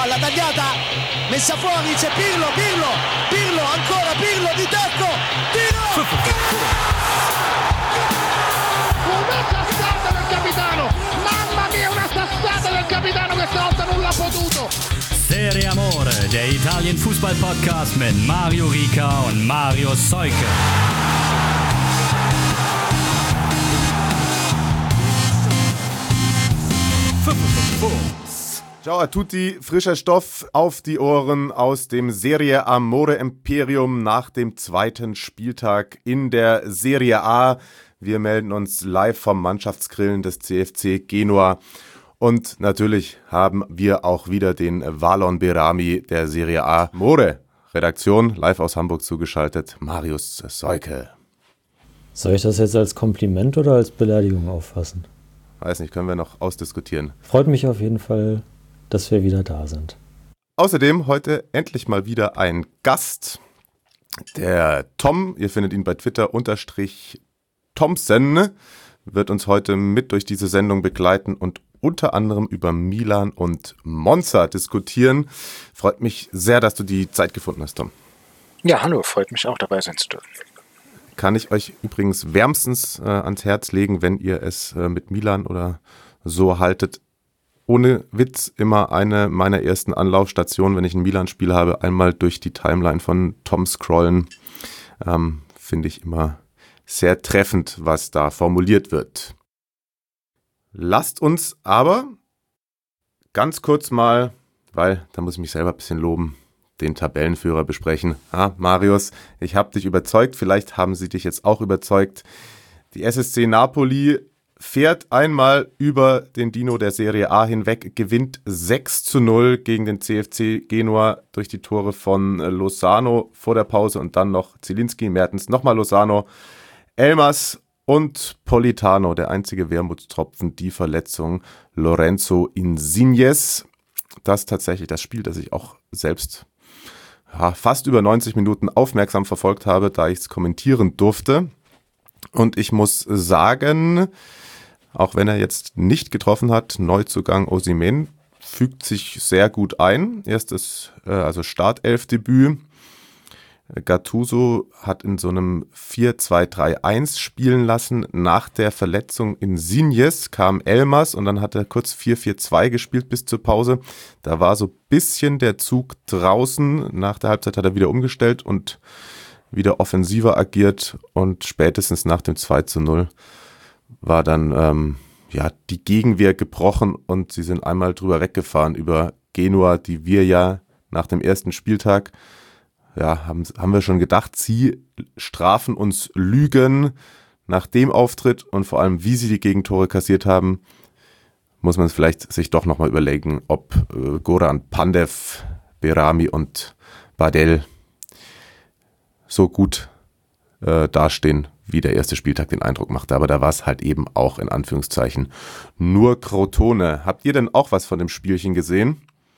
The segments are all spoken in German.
palla tagliata, messa fuori, c'è Pirlo, ancora Pirlo di tacco, tiro! Una sassata del capitano, mamma mia, una sassata del capitano, questa volta non l'ha potuto. Serie Amore, der Italien-Fußball-Podcast mit Mario Rica und Mario Seuke. Ciao a tutti, frischer Stoff auf die Ohren aus dem Serie Amore Imperium nach dem zweiten Spieltag in der Serie A. Wir melden uns live vom Mannschaftsgrillen des CFC Genua. Und natürlich haben wir auch wieder den Valon Behrami der Serie A Amore Redaktion live aus Hamburg zugeschaltet, Marius Seuke. Soll ich das jetzt als Kompliment oder als Beleidigung auffassen? Weiß nicht, können wir noch ausdiskutieren. Freut mich auf jeden Fall, dass wir wieder da sind. Außerdem heute endlich mal wieder ein Gast, der Tom, ihr findet ihn bei Twitter _Thompson, wird uns heute mit durch diese Sendung begleiten und unter anderem über Milan und Monza diskutieren. Freut mich sehr, dass du die Zeit gefunden hast, Tom. Ja, hallo, freut mich auch, dabei sein zu dürfen. Kann ich euch übrigens wärmstens ans Herz legen, wenn ihr es mit Milan oder so haltet. Ohne Witz immer eine meiner ersten Anlaufstationen, wenn ich ein Milan-Spiel habe, einmal durch die Timeline von Tom scrollen. Finde ich immer sehr treffend, was da formuliert wird. Lasst uns aber ganz kurz mal, weil da muss ich mich selber ein bisschen loben, den Tabellenführer besprechen. Marius, ich habe dich überzeugt, vielleicht haben sie dich jetzt auch überzeugt. Die SSC Napoli fährt einmal über den Dino der Serie A hinweg, gewinnt 6:0 gegen den CFC Genua durch die Tore von Lozano vor der Pause und dann noch Zielinski, Mertens, nochmal Lozano, Elmas und Politano. Der einzige Wermutstropfen, die Verletzung Lorenzo Insignes. Das ist tatsächlich das Spiel, das ich auch selbst fast über 90 Minuten aufmerksam verfolgt habe, da ich es kommentieren durfte. Und ich muss sagen, auch wenn er jetzt nicht getroffen hat, Neuzugang Osimhen fügt sich sehr gut ein. Erstes, Startelfdebüt. Gattuso hat in so einem 4-2-3-1 spielen lassen. Nach der Verletzung Insignes kam Elmas und dann hat er kurz 4-4-2 gespielt bis zur Pause. Da war so ein bisschen der Zug draußen. Nach der Halbzeit hat er wieder umgestellt und wieder offensiver agiert und spätestens nach dem 2:0 war dann die Gegenwehr gebrochen und sie sind einmal drüber weggefahren über Genua, die wir ja nach dem ersten Spieltag, haben wir schon gedacht, sie strafen uns Lügen. Nach dem Auftritt und vor allem, wie sie die Gegentore kassiert haben, muss man vielleicht sich doch nochmal überlegen, ob Goran Pandev, Behrami und Badel so gut dastehen, wie der erste Spieltag den Eindruck machte. Aber da war es halt eben auch in Anführungszeichen nur Crotone. Habt ihr denn auch was von dem Spielchen gesehen?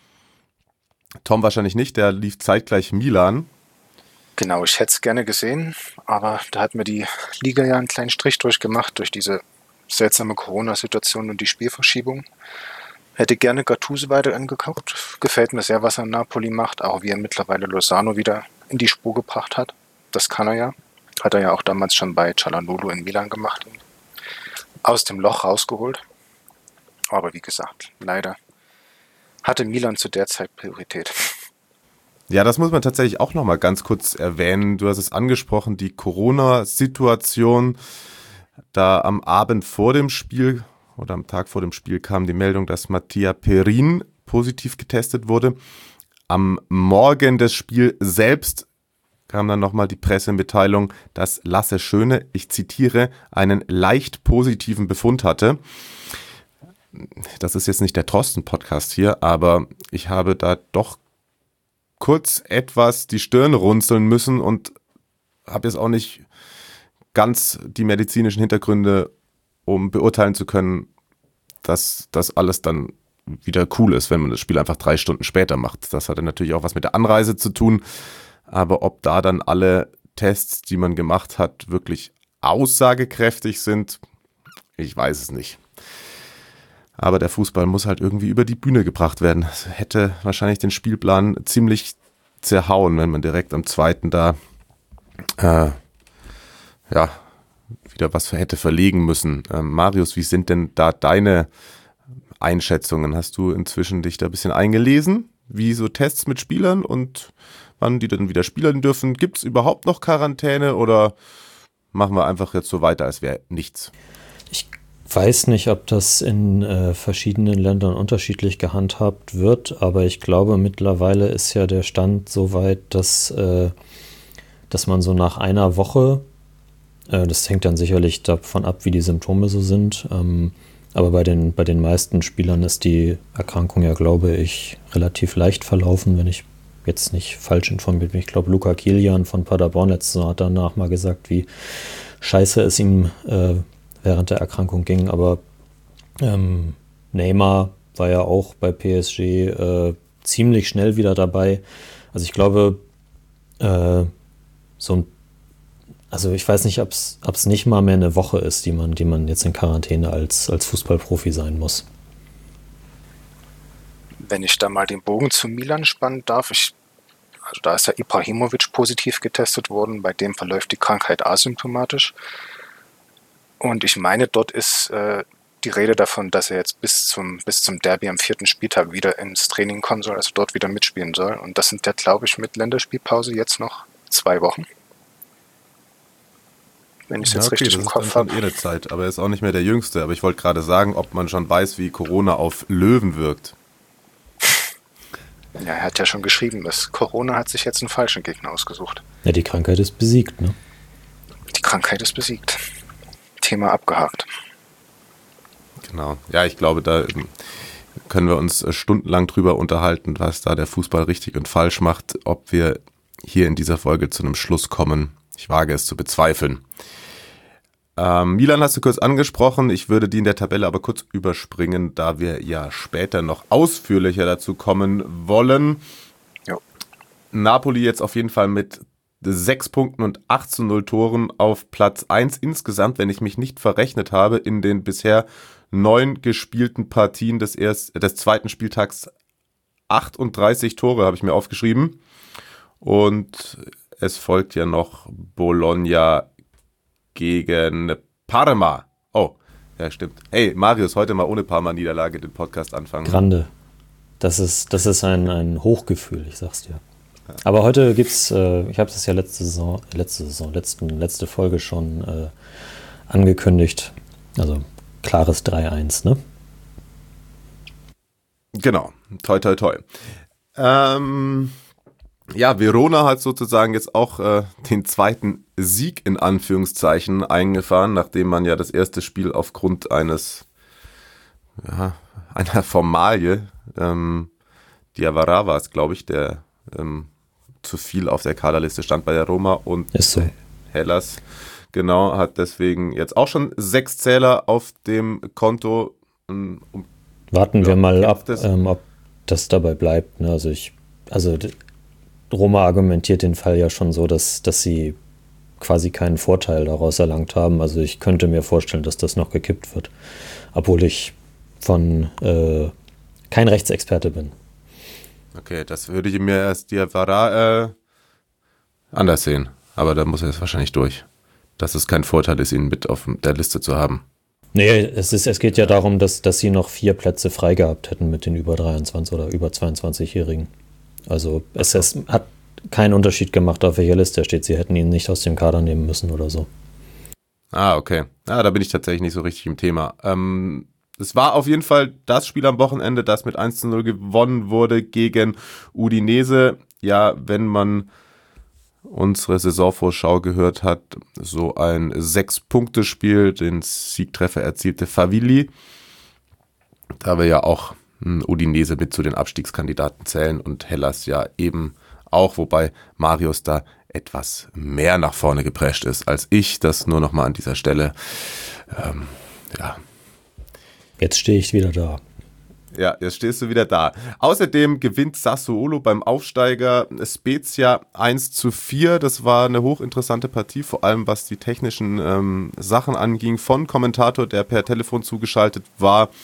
Tom wahrscheinlich nicht, der lief zeitgleich Milan. Genau, ich hätte es gerne gesehen, aber da hat mir die Liga ja einen kleinen Strich durchgemacht durch diese seltsame Corona-Situation und die Spielverschiebung. Hätte gerne Gattuso weiter angeguckt. Gefällt mir sehr, was er in Napoli macht, auch wie er mittlerweile Lozano wieder in die Spur gebracht hat. Das kann er ja. Hat er ja auch damals schon bei Cialanoglu in Milan gemacht. Aus dem Loch rausgeholt. Aber wie gesagt, leider hatte Milan zu der Zeit Priorität. Ja, das muss man tatsächlich auch nochmal ganz kurz erwähnen. Du hast es angesprochen, die Corona-Situation. Da am Abend vor dem Spiel oder am Tag vor dem Spiel kam die Meldung, dass Mattia Perin positiv getestet wurde. Am Morgen des Spiels selbst kam dann nochmal die Pressemitteilung, dass Lasse Schöne, ich zitiere, einen leicht positiven Befund hatte. Das ist jetzt nicht der Drosten-Podcast hier, aber ich habe da doch kurz etwas die Stirn runzeln müssen und habe jetzt auch nicht ganz die medizinischen Hintergründe, um beurteilen zu können, dass das alles dann wieder cool ist, wenn man das Spiel einfach 3 Stunden später macht. Das hatte natürlich auch was mit der Anreise zu tun, aber ob da dann alle Tests, die man gemacht hat, wirklich aussagekräftig sind, ich weiß es nicht. Aber der Fußball muss halt irgendwie über die Bühne gebracht werden. Das hätte wahrscheinlich den Spielplan ziemlich zerhauen, wenn man direkt am 2. da wieder was hätte verlegen müssen. Marius, wie sind denn da deine Einschätzungen? Hast du inzwischen dich da ein bisschen eingelesen, wie so Tests mit Spielern und wann die dann wieder spielen dürfen? Gibt es überhaupt noch Quarantäne oder machen wir einfach jetzt so weiter, als wäre nichts? Ich weiß nicht, ob das in verschiedenen Ländern unterschiedlich gehandhabt wird, aber ich glaube, mittlerweile ist ja der Stand so weit, dass man so nach einer Woche, das hängt dann sicherlich davon ab, wie die Symptome so sind, aber bei den meisten Spielern ist die Erkrankung ja, glaube ich, relativ leicht verlaufen, wenn ich jetzt nicht falsch informiert bin. Ich glaube, Luka Kilian von Paderborn letztes Jahr hat danach mal gesagt, wie scheiße es ihm während der Erkrankung ging. Aber Neymar war ja auch bei PSG ziemlich schnell wieder dabei. Also ich glaube, ich weiß nicht, ob es nicht mal mehr eine Woche ist, die man jetzt in Quarantäne als Fußballprofi sein muss. Wenn ich da mal den Bogen zu Milan spannen darf, also da ist ja Ibrahimovic positiv getestet worden, bei dem verläuft die Krankheit asymptomatisch. Und ich meine, dort ist die Rede davon, dass er jetzt bis zum Derby am 4. Spieltag wieder ins Training kommen soll, also dort wieder mitspielen soll. Und das sind ja, glaube ich, mit Länderspielpause jetzt noch 2 Wochen. Wenn ich es jetzt richtig im Kopf habe. Das ist dann eine Zeit, aber er ist auch nicht mehr der Jüngste. Aber ich wollte gerade sagen, ob man schon weiß, wie Corona auf Löwen wirkt. Ja, er hat ja schon geschrieben, dass Corona hat sich jetzt einen falschen Gegner ausgesucht. Ja, die Krankheit ist besiegt, ne? Die Krankheit ist besiegt. Thema abgehakt. Genau. Ja, ich glaube, da können wir uns stundenlang drüber unterhalten, was da der Fußball richtig und falsch macht. Ob wir hier in dieser Folge zu einem Schluss kommen, ich wage es zu bezweifeln. Milan hast du kurz angesprochen. Ich würde die in der Tabelle aber kurz überspringen, da wir ja später noch ausführlicher dazu kommen wollen. Jo. Napoli jetzt auf jeden Fall mit 6 Punkten und 8:0 Toren auf Platz 1 insgesamt, wenn ich mich nicht verrechnet habe, in den bisher 9 gespielten Partien des 2. Spieltags 38 Tore, habe ich mir aufgeschrieben. Und es folgt ja noch Bologna gegen Parma. Oh, ja stimmt. Hey, Marius, heute mal ohne Parma-Niederlage den Podcast anfangen. Grande. Das ist ein Hochgefühl, ich sag's dir. Ja. Aber heute gibt's, ich habe es ja letzte Folge schon angekündigt. Also klares 3-1, ne? Genau. Toi, toi, toi. Ja, Verona hat sozusagen jetzt auch den zweiten Sieg in Anführungszeichen eingefahren, nachdem man ja das erste Spiel aufgrund einer Formalie, Diawara war es, glaube ich, der zu viel auf der Kaderliste stand bei der Roma und ist so. Hellas, genau, hat deswegen jetzt auch schon 6 Zähler auf dem Konto. Warten wir mal ab, ob das dabei bleibt. Ne? Also Roma argumentiert den Fall ja schon so, dass sie quasi keinen Vorteil daraus erlangt haben. Also ich könnte mir vorstellen, dass das noch gekippt wird. Obwohl ich kein Rechtsexperte bin. Okay, das würde ich mir erst Diawara anders sehen. Aber da muss er jetzt wahrscheinlich durch. Dass es kein Vorteil ist, ihn mit auf der Liste zu haben. Nee, es geht ja darum, dass sie noch 4 Plätze frei gehabt hätten mit den über 23 oder über 22-Jährigen. Also es hat keinen Unterschied gemacht, auf welcher Liste er steht. Sie hätten ihn nicht aus dem Kader nehmen müssen oder so. Ah, okay. Ja, da bin ich tatsächlich nicht so richtig im Thema. Es war auf jeden Fall das Spiel am Wochenende, das mit 1:0 gewonnen wurde gegen Udinese. Ja, wenn man unsere Saisonvorschau gehört hat, so ein 6-Punkte-Spiel, den Siegtreffer erzielte Favilli. Da wir ja auch Udinese mit zu den Abstiegskandidaten zählen und Hellas ja eben auch, wobei Marius da etwas mehr nach vorne geprescht ist als ich. Das nur nochmal an dieser Stelle. Ja. Jetzt stehe ich wieder da. Ja, jetzt stehst du wieder da. Außerdem gewinnt Sassuolo beim Aufsteiger Spezia 1:4. Das war eine hochinteressante Partie, vor allem was die technischen Sachen anging. Von Kommentator, der per Telefon zugeschaltet war.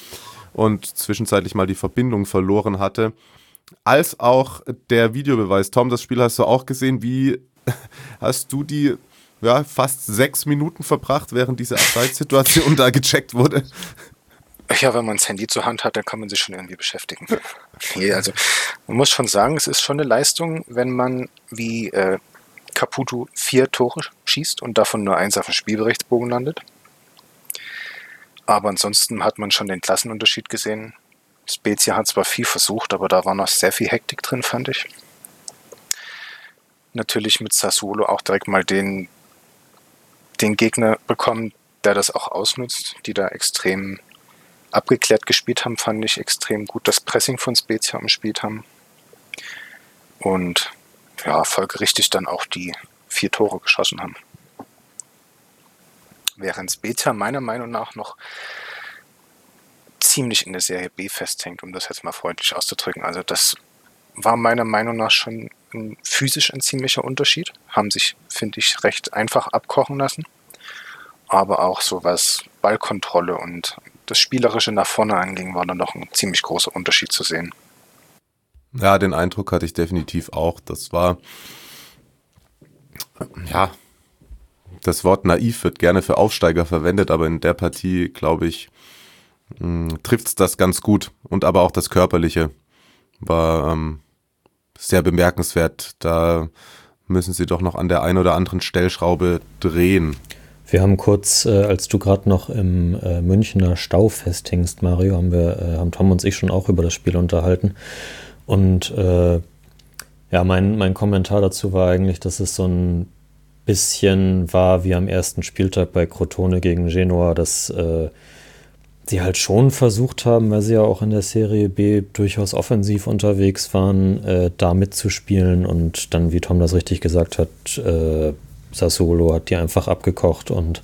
und zwischenzeitlich mal die Verbindung verloren hatte, als auch der Videobeweis. Tom, das Spiel hast du auch gesehen. Wie hast du die fast 6 Minuten verbracht, während diese Abseitssituation da gecheckt wurde? Ja, wenn man das Handy zur Hand hat, dann kann man sich schon irgendwie beschäftigen. Nee, also man muss schon sagen, es ist schon eine Leistung, wenn man wie Caputo 4 Tore schießt und davon nur 1 auf dem Spielberichtsbogen landet. Aber ansonsten hat man schon den Klassenunterschied gesehen. Spezia hat zwar viel versucht, aber da war noch sehr viel Hektik drin, fand ich. Natürlich mit Sassuolo auch direkt mal den Gegner bekommen, der das auch ausnutzt, die da extrem abgeklärt gespielt haben, fand ich extrem gut das Pressing von Spezia umspielt haben. Und ja, folgerichtig dann auch die 4 Tore geschossen haben. Während Spezia meiner Meinung nach noch ziemlich in der Serie B festhängt, um das jetzt mal freundlich auszudrücken. Also das war meiner Meinung nach schon physisch ein ziemlicher Unterschied. Haben sich, finde ich, recht einfach abkochen lassen. Aber auch so was Ballkontrolle und das Spielerische nach vorne anging, war dann noch ein ziemlich großer Unterschied zu sehen. Ja, den Eindruck hatte ich definitiv auch. Das war, ja, das Wort naiv wird gerne für Aufsteiger verwendet, aber in der Partie, glaube ich, trifft es das ganz gut. Und aber auch das Körperliche war sehr bemerkenswert. Da müssen sie doch noch an der einen oder anderen Stellschraube drehen. Wir haben kurz, als du gerade noch im Münchner Stau festhingst, Mario, haben Tom und ich schon auch über das Spiel unterhalten. Und mein Kommentar dazu war eigentlich, dass es so ein bisschen war wie am ersten Spieltag bei Crotone gegen Genoa, dass sie halt schon versucht haben, weil sie ja auch in der Serie B durchaus offensiv unterwegs waren, da mitzuspielen. Und dann, wie Tom das richtig gesagt hat, Sassuolo hat die einfach abgekocht und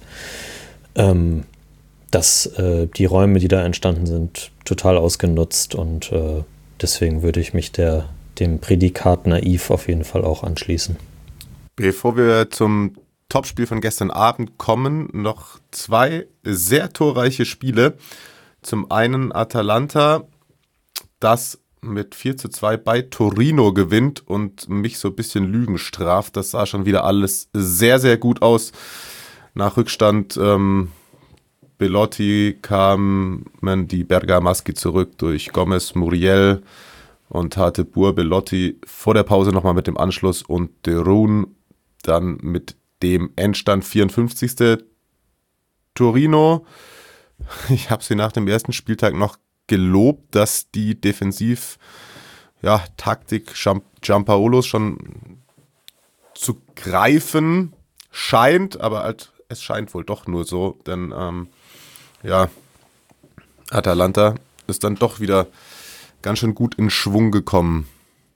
die Räume, die da entstanden sind, total ausgenutzt und deswegen würde ich mich dem Prädikat naiv auf jeden Fall auch anschließen. Bevor wir zum Topspiel von gestern Abend kommen, noch 2 sehr torreiche Spiele. Zum einen Atalanta, das mit 4:2 bei Torino gewinnt und mich so ein bisschen Lügen straft. Das sah schon wieder alles sehr, sehr gut aus. Nach Rückstand Belotti kamen die Bergamaschi zurück durch Gomez, Muriel und Hateboer. Belotti vor der Pause nochmal mit dem Anschluss und De Roon dann mit dem Endstand 54. Torino. Ich habe sie nach dem ersten Spieltag noch gelobt, dass die Taktik Giampaolos schon zu greifen scheint, aber halt, es scheint wohl doch nur so, denn Atalanta ist dann doch wieder ganz schön gut in Schwung gekommen.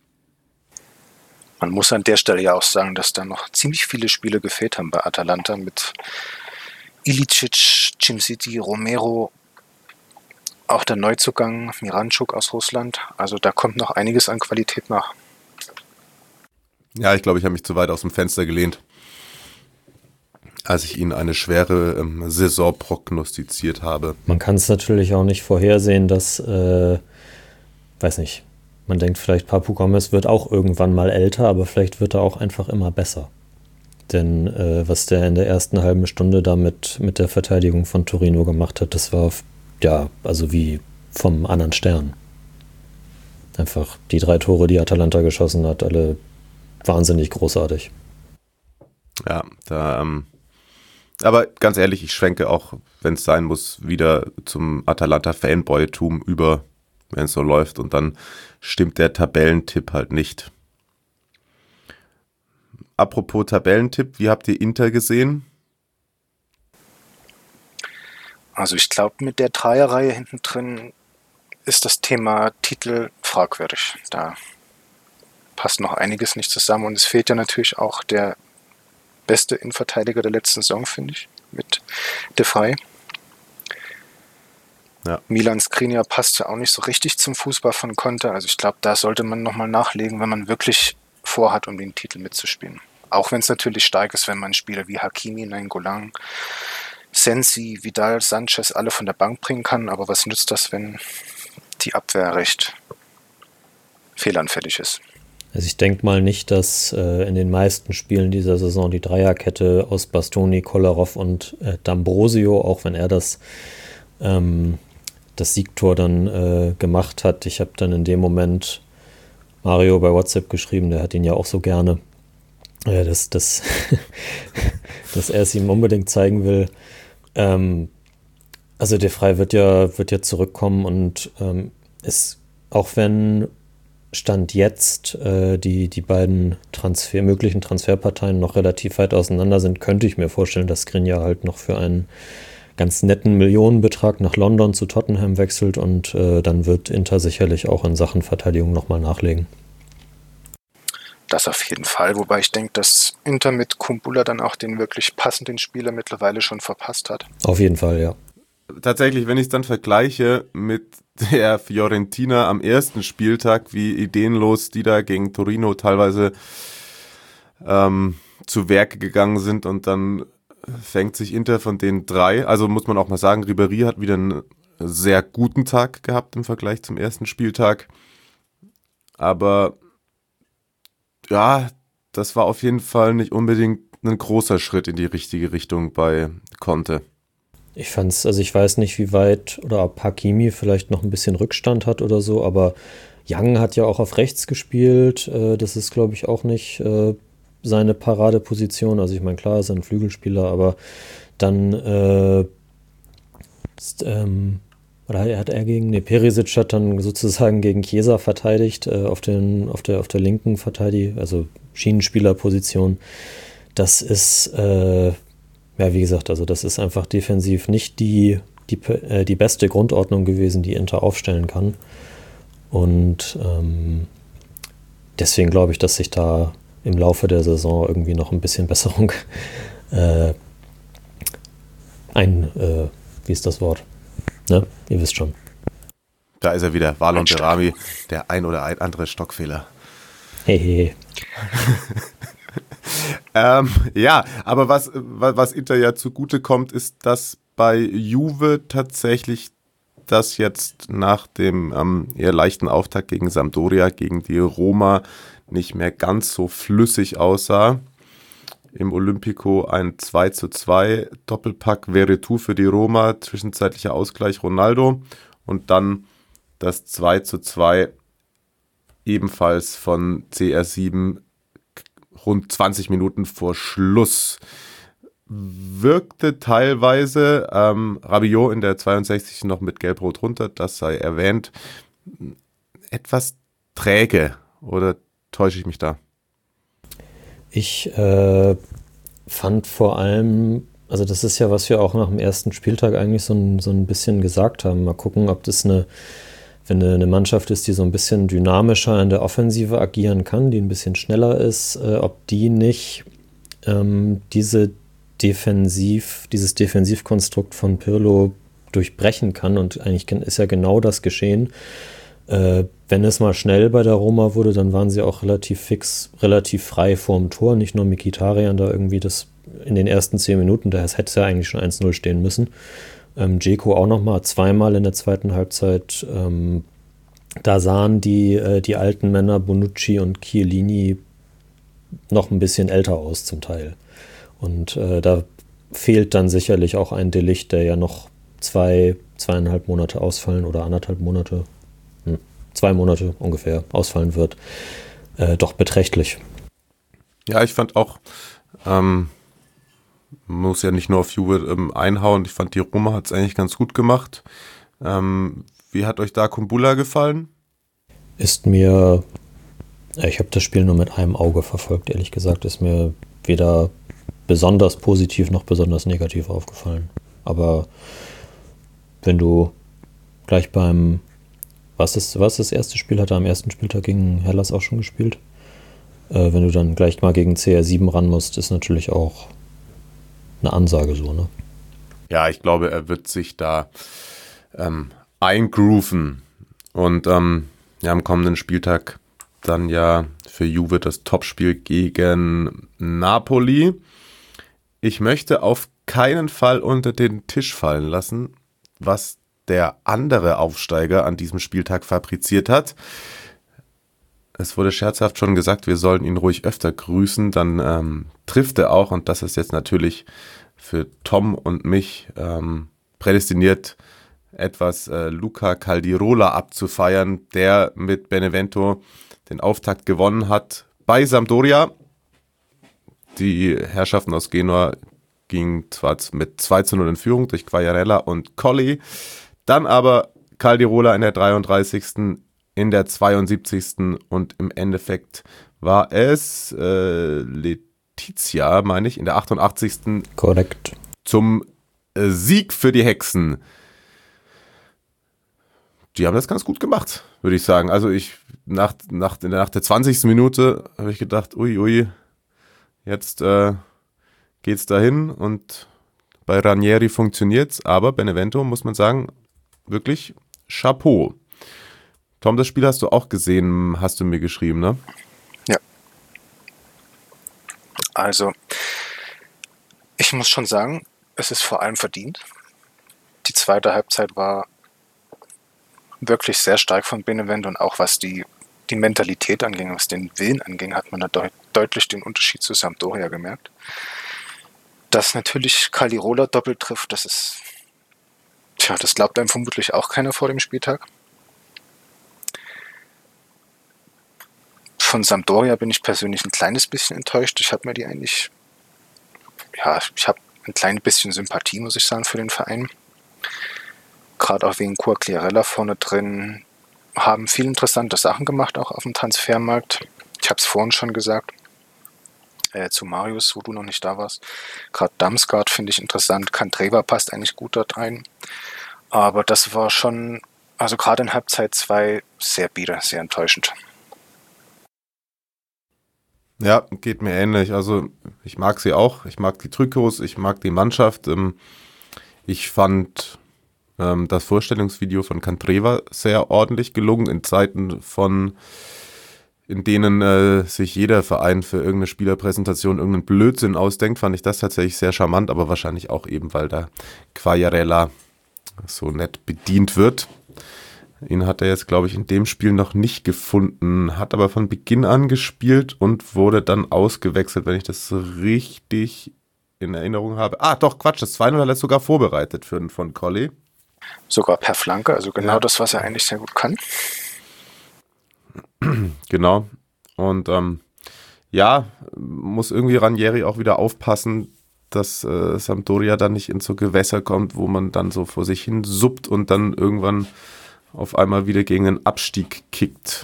Man muss an der Stelle ja auch sagen, dass da noch ziemlich viele Spiele gefehlt haben bei Atalanta mit Ilicic, Cimsiti, Romero, auch der Neuzugang Miranchuk aus Russland. Also da kommt noch einiges an Qualität nach. Ja, ich glaube, ich habe mich zu weit aus dem Fenster gelehnt, als ich ihnen eine schwere Saison prognostiziert habe. Man kann es natürlich auch nicht vorhersehen, dass, man denkt vielleicht, Papu Gomez wird auch irgendwann mal älter, aber vielleicht wird er auch einfach immer besser. Denn was der in der ersten halben Stunde da mit der Verteidigung von Torino gemacht hat, das war wie vom anderen Stern. Einfach die 3 Tore, die Atalanta geschossen hat, alle wahnsinnig großartig. Ja, aber ganz ehrlich, ich schwenke auch, wenn es sein muss, wieder zum Atalanta-Fanboy-Tum über, wenn es so läuft, und dann stimmt der Tabellentipp halt nicht. Apropos Tabellentipp, wie habt ihr Inter gesehen? Also ich glaube, mit der Dreierreihe hinten drin ist das Thema Titel fragwürdig. Da passt noch einiges nicht zusammen und es fehlt ja natürlich auch der beste Innenverteidiger der letzten Saison, finde ich, mit De Vrij. Ja. Milan Skriniar passt ja auch nicht so richtig zum Fußball von Conte. Also ich glaube, da sollte man nochmal nachlegen, wenn man wirklich vorhat, um den Titel mitzuspielen. Auch wenn es natürlich stark ist, wenn man Spieler wie Hakimi, Nainggolan, Sensi, Vidal, Sanchez alle von der Bank bringen kann, aber was nützt das, wenn die Abwehr recht fehlanfällig ist? Also ich denke mal nicht, dass in den meisten Spielen dieser Saison die Dreierkette aus Bastoni, Kolarov und D'Ambrosio, auch wenn er das Siegtor dann gemacht hat. Ich habe dann in dem Moment Mario bei WhatsApp geschrieben, der hat ihn ja auch so gerne, dass er es ihm unbedingt zeigen will. Also De Vrij wird ja zurückkommen und ist, auch wenn Stand jetzt die beiden möglichen Transferparteien noch relativ weit auseinander sind, könnte ich mir vorstellen, dass Skriniar halt noch für einen ganz netten Millionenbetrag nach London zu Tottenham wechselt und dann wird Inter sicherlich auch in Sachen Verteidigung nochmal nachlegen. Das auf jeden Fall, wobei ich denke, dass Inter mit Kumbula dann auch den wirklich passenden Spieler mittlerweile schon verpasst hat. Auf jeden Fall, ja. Tatsächlich, wenn ich es dann vergleiche mit der Fiorentina am ersten Spieltag, wie ideenlos die da gegen Torino teilweise zu Werke gegangen sind und dann fängt sich Inter von den 3, also muss man auch mal sagen, Ribéry hat wieder einen sehr guten Tag gehabt im Vergleich zum ersten Spieltag, aber ja, das war auf jeden Fall nicht unbedingt ein großer Schritt in die richtige Richtung bei Conte. Ich fand's, also ich weiß nicht, wie weit oder ob Hakimi vielleicht noch ein bisschen Rückstand hat oder so, aber Young hat ja auch auf rechts gespielt. Das ist, glaube ich, auch nicht seine Paradeposition. Also ich meine, klar, ist er ein Flügelspieler, aber dann Perisic hat dann sozusagen gegen Chiesa verteidigt auf der linken also Schienenspielerposition. Das ist ja, wie gesagt, also das ist einfach defensiv nicht die beste Grundordnung gewesen, die Inter aufstellen kann. Und deswegen glaube ich, dass sich da im Laufe der Saison irgendwie noch ein bisschen Besserung wie ist das Wort? Ne? Ihr wisst schon. Da ist er wieder, Valon Behrami, der ein oder andere Stockfehler. Hey. Ja, aber was Inter ja zugute kommt, ist, dass bei Juve tatsächlich das jetzt nach dem eher leichten Auftakt gegen Sampdoria, gegen die Roma nicht mehr ganz so flüssig aussah. Im Olimpico ein 2:2 Doppelpack Veretout für die Roma, zwischenzeitlicher Ausgleich Ronaldo und dann das 2:2 ebenfalls von CR7 rund 20 Minuten vor Schluss. Wirkte teilweise Rabiot in der 62. noch mit Gelb-Rot runter, das sei erwähnt, etwas träge, oder täusche ich mich da? Ich fand vor allem, also das ist ja, was wir auch nach dem ersten Spieltag eigentlich so ein bisschen gesagt haben. Mal gucken, ob das wenn eine Mannschaft ist, die so ein bisschen dynamischer in der Offensive agieren kann, die ein bisschen schneller ist, ob die nicht dieses Defensivkonstrukt von Pirlo durchbrechen kann. Und eigentlich ist ja genau das geschehen. Wenn es mal schnell bei der Roma wurde, dann waren sie auch relativ fix, relativ frei vorm Tor. Nicht nur Mkhitaryan da irgendwie das in den ersten 10 Minuten, da hätte es ja eigentlich schon 1:0 stehen müssen. Dzeko auch nochmal zweimal in der zweiten Halbzeit. Da sahen die alten Männer Bonucci und Chiellini noch ein bisschen älter aus zum Teil. Und da fehlt dann sicherlich auch ein De Ligt, der ja noch 2,5 Monate ausfallen oder 1,5 Monate, 2 Monate ungefähr ausfallen wird, doch beträchtlich. Ja, ich fand auch, muss ja nicht nur auf Juve einhauen, ich fand die Roma hat es eigentlich ganz gut gemacht. Wie hat euch da Kumbula gefallen? Ich habe das Spiel nur mit einem Auge verfolgt, ehrlich gesagt, ist mir weder besonders positiv noch besonders negativ aufgefallen. Aber wenn du gleich was das erste Spiel, hat er am ersten Spieltag gegen Hellas auch schon gespielt? Wenn du dann gleich mal gegen CR7 ran musst, ist natürlich auch eine Ansage so, ne? Ja, ich glaube, er wird sich da eingrooven und am kommenden Spieltag dann ja für Juve das Topspiel gegen Napoli. Ich möchte auf keinen Fall unter den Tisch fallen lassen, was der andere Aufsteiger an diesem Spieltag fabriziert hat. Es wurde scherzhaft schon gesagt, wir sollen ihn ruhig öfter grüßen, dann trifft er auch, und das ist jetzt natürlich für Tom und mich prädestiniert, etwas Luca Caldirola abzufeiern, der mit Benevento den Auftakt gewonnen hat bei Sampdoria. Die Herrschaften aus Genua gingen zwar mit 2:0 in Führung durch Quagliarella und Colli, dann aber Caldirola in der 33., in der 72. und im Endeffekt war es Letizia, meine ich, in der 88. Korrekt. Zum Sieg für die Hexen. Die haben das ganz gut gemacht, würde ich sagen. Also nach der 20. Minute habe ich gedacht, ui, jetzt geht's dahin, und bei Ranieri funktioniert's, aber Benevento, muss man sagen, wirklich Chapeau. Tom, das Spiel hast du auch gesehen, hast du mir geschrieben, ne? Ja. Also, ich muss schon sagen, es ist vor allem verdient. Die zweite Halbzeit war wirklich sehr stark von Benevento, und auch was die Mentalität anging, was den Willen anging, hat man da deutlich den Unterschied zu Sampdoria gemerkt. Dass natürlich Caldirola doppelt trifft, das glaubt einem vermutlich auch keiner vor dem Spieltag. Von Sampdoria bin ich persönlich ein kleines bisschen enttäuscht. Ich habe ein klein bisschen Sympathie, muss ich sagen, für den Verein. Gerade auch wegen Quagliarella vorne drin. Haben viele interessante Sachen gemacht, auch auf dem Transfermarkt. Ich habe es vorhin schon gesagt, zu Marius, wo du noch nicht da warst. Gerade Damsgaard finde ich interessant. Candreva passt eigentlich gut dort rein. Aber das war schon, also gerade in Halbzeit 2, sehr bieder, sehr enttäuschend. Ja, geht mir ähnlich. Also ich mag sie auch. Ich mag die Trikots, ich mag die Mannschaft. Ich fand das Vorstellungsvideo von Candreva sehr ordentlich gelungen in Zeiten in denen sich jeder Verein für irgendeine Spielerpräsentation irgendeinen Blödsinn ausdenkt, fand ich das tatsächlich sehr charmant, aber wahrscheinlich auch eben, weil da Quagliarella so nett bedient wird. Ihn hat er jetzt, glaube ich, in dem Spiel noch nicht gefunden, hat aber von Beginn an gespielt und wurde dann ausgewechselt, wenn ich das richtig in Erinnerung habe. Doch, Quatsch, das 2:0 hat er sogar vorbereitet von Colli. Sogar per Flanke, also genau das, was er eigentlich sehr gut kann. Genau. Und muss irgendwie Ranieri auch wieder aufpassen, dass Sampdoria dann nicht in so Gewässer kommt, wo man dann so vor sich hin suppt und dann irgendwann auf einmal wieder gegen den Abstieg kickt.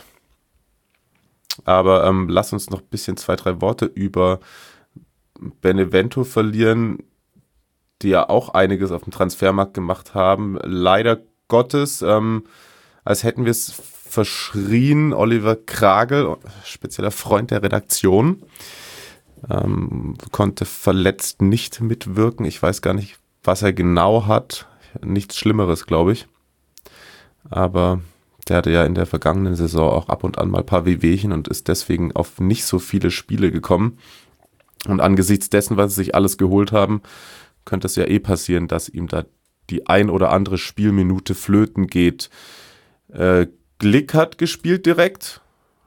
Aber lass uns noch ein bisschen 2-3 Worte über Benevento verlieren, die ja auch einiges auf dem Transfermarkt gemacht haben. Leider Gottes, als hätten wir es verschrien, Oliver Kragel, spezieller Freund der Redaktion, konnte verletzt nicht mitwirken. Ich weiß gar nicht, was er genau hat. Nichts Schlimmeres, glaube ich. Aber der hatte ja in der vergangenen Saison auch ab und an mal ein paar Wehwehchen und ist deswegen auf nicht so viele Spiele gekommen. Und angesichts dessen, was sie sich alles geholt haben, könnte es ja passieren, dass ihm da die ein oder andere Spielminute flöten geht. Glick hat gespielt direkt.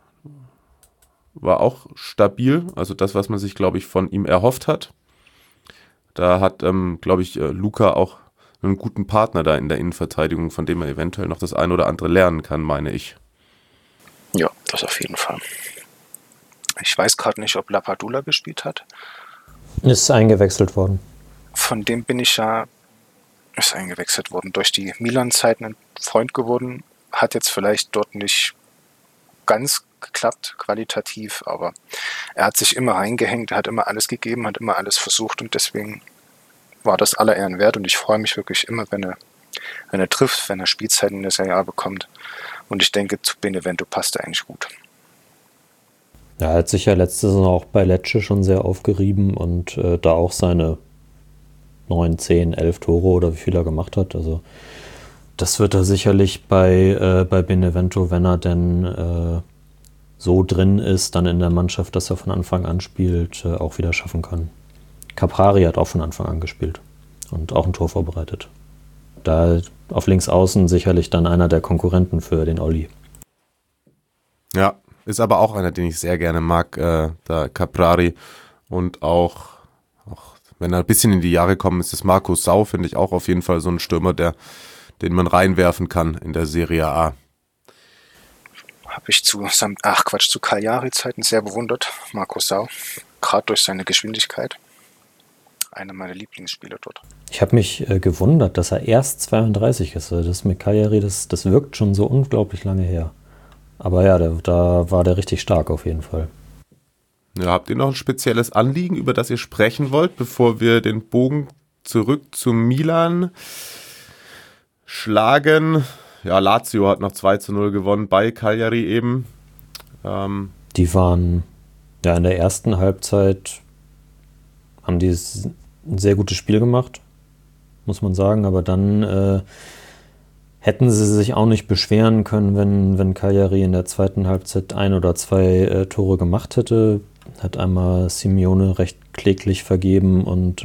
War auch stabil. Also das, was man sich, glaube ich, von ihm erhofft hat. Da hat, glaube ich, Luca auch einen guten Partner da in der Innenverteidigung, von dem er eventuell noch das ein oder andere lernen kann, meine ich. Ja, das auf jeden Fall. Ich weiß gerade nicht, ob Lapadula gespielt hat. Ist eingewechselt worden. Von dem ist eingewechselt worden. Durch die Milan-Zeiten ein Freund geworden. Hat jetzt vielleicht dort nicht ganz geklappt, qualitativ, aber er hat sich immer reingehängt, er hat immer alles gegeben, hat immer alles versucht, und deswegen war das aller Ehren wert, und ich freue mich wirklich immer, wenn er trifft, wenn er Spielzeiten in der Serie A bekommt, und ich denke, zu Benevento passt er eigentlich gut. Er hat sich ja letzte Saison auch bei Lecce schon sehr aufgerieben und da auch seine 9, 10, 11 Tore oder wie viel er gemacht hat, also das wird er sicherlich bei Benevento, wenn er denn so drin ist, dann in der Mannschaft, dass er von Anfang an spielt, auch wieder schaffen kann. Caprari hat auch von Anfang an gespielt. und auch ein Tor vorbereitet. Da auf links außen sicherlich dann einer der Konkurrenten für den Olli. Ja, ist aber auch einer, den ich sehr gerne mag, der Caprari. Und auch wenn er ein bisschen in die Jahre kommt, ist das Marco Sau, finde ich auch auf jeden Fall so ein Stürmer, den man reinwerfen kann in der Serie A. Habe ich zu Cagliari-Zeiten sehr bewundert, Marco Sau. Gerade durch seine Geschwindigkeit. Einer meiner Lieblingsspieler dort. Ich habe mich gewundert, dass er erst 32 ist. Das mit Cagliari, das wirkt schon so unglaublich lange her. Aber ja, da war der richtig stark auf jeden Fall. Ja, habt ihr noch ein spezielles Anliegen, über das ihr sprechen wollt, bevor wir den Bogen zurück zu Milan schlagen? Ja, Lazio hat noch 2-0 gewonnen bei Cagliari eben. Die waren ja in der ersten Halbzeit, haben die ein sehr gutes Spiel gemacht, muss man sagen, aber dann hätten sie sich auch nicht beschweren können, wenn Cagliari in der zweiten Halbzeit 1 oder 2 Tore gemacht hätte. Hat einmal Simeone recht kläglich vergeben und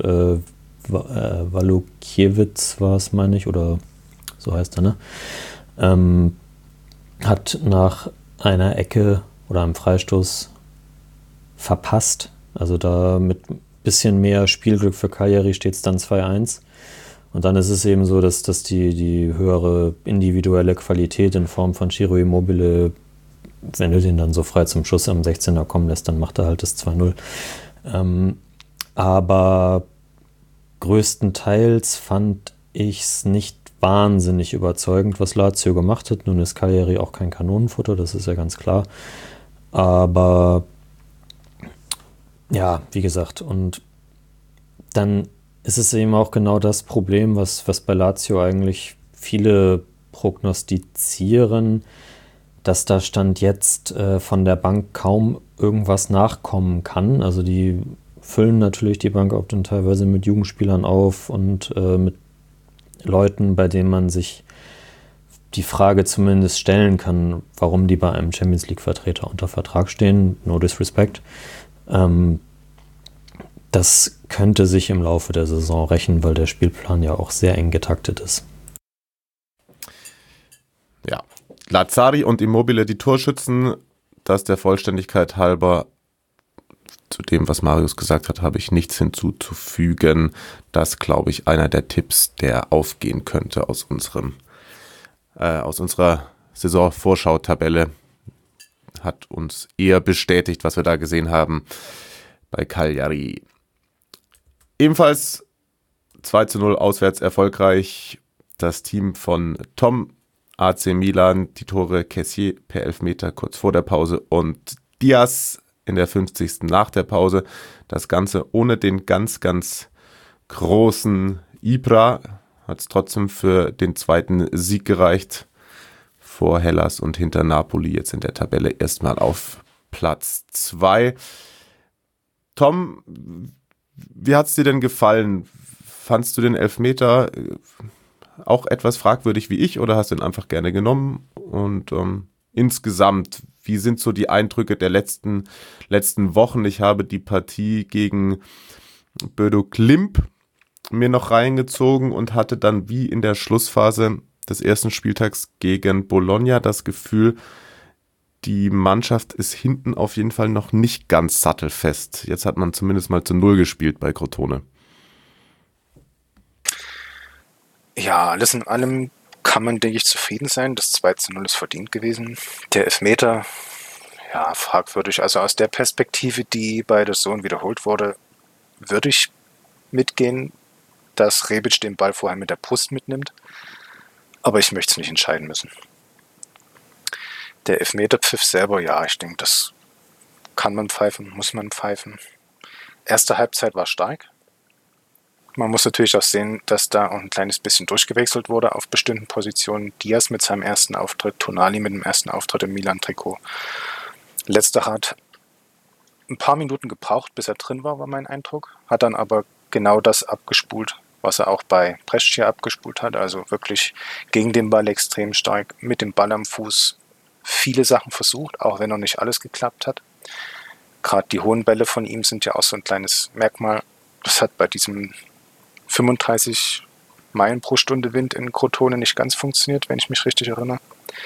Walukiewicz war es, meine ich, oder so heißt er, ne? Hat nach einer Ecke oder einem Freistoß verpasst. Also da mit ein bisschen mehr Spielglück für Cagliari steht es dann 2-1. Und dann ist es eben so, dass die höhere individuelle Qualität in Form von Ciro Immobile, wenn du den dann so frei zum Schuss am 16er kommen lässt, dann macht er halt das 2-0. Aber größtenteils fand ich es nicht wahnsinnig überzeugend, was Lazio gemacht hat. Nun ist Cagliari auch kein Kanonenfutter, das ist ja ganz klar. Aber ja, wie gesagt, und dann ist es eben auch genau das Problem, was bei Lazio eigentlich viele prognostizieren, dass da Stand jetzt von der Bank kaum irgendwas nachkommen kann. Also die füllen natürlich die Bank auch dann teilweise mit Jugendspielern auf und mit Leuten, bei denen man sich die Frage zumindest stellen kann, warum die bei einem Champions League-Vertreter unter Vertrag stehen. No disrespect. Das könnte sich im Laufe der Saison rächen, weil der Spielplan ja auch sehr eng getaktet ist. Ja, Lazzari und Immobile die Torschützen, das der Vollständigkeit halber. Zu dem, was Marius gesagt hat, habe ich nichts hinzuzufügen. Das, glaube ich, einer der Tipps, der aufgehen könnte aus unserer Saisonvorschau-Tabelle. Hat uns eher bestätigt, was wir da gesehen haben bei Cagliari. Ebenfalls 2-0 auswärts erfolgreich. Das Team von Tom, AC Milan, die Tore Kessié per Elfmeter kurz vor der Pause und Diaz in der 50. nach der Pause. Das Ganze ohne den ganz, ganz großen Ibra. Hat es trotzdem für den zweiten Sieg gereicht. Vor Hellas und hinter Napoli jetzt in der Tabelle erstmal auf Platz 2. Tom, wie hat es dir denn gefallen? Fandst du den Elfmeter auch etwas fragwürdig wie ich oder hast du ihn einfach gerne genommen? Und insgesamt, wie sind so die Eindrücke der letzten Wochen? Ich habe die Partie gegen Bodo Glimt mir noch reingezogen und hatte dann wie in der Schlussphase des ersten Spieltags gegen Bologna das Gefühl, die Mannschaft ist hinten auf jeden Fall noch nicht ganz sattelfest. Jetzt hat man zumindest mal zu 0 gespielt bei Crotone. Ja, alles in allem kann man, denke ich, zufrieden sein. Das 2-0 ist verdient gewesen. Der Elfmeter, ja, fragwürdig. Also aus der Perspektive, die bei der Sohn wiederholt wurde, würde ich mitgehen, dass Rebic den Ball vorher mit der Brust mitnimmt. Aber ich möchte es nicht entscheiden müssen. Der Elfmeterpfiff selber, ja, ich denke, das kann man pfeifen, muss man pfeifen. Erste Halbzeit war stark. Man muss natürlich auch sehen, dass da auch ein kleines bisschen durchgewechselt wurde auf bestimmten Positionen. Diaz mit seinem ersten Auftritt, Tonali mit dem ersten Auftritt im Milan-Trikot. Letzterer hat ein paar Minuten gebraucht, bis er drin war mein Eindruck. Hat dann aber genau das abgespult, was er auch bei Brescia abgespult hat. Also wirklich gegen den Ball extrem stark, mit dem Ball am Fuß viele Sachen versucht, auch wenn noch nicht alles geklappt hat. Gerade die hohen Bälle von ihm sind ja auch so ein kleines Merkmal. Das hat bei diesem 35 Meilen pro Stunde Wind in Crotone nicht ganz funktioniert, wenn ich mich richtig erinnere.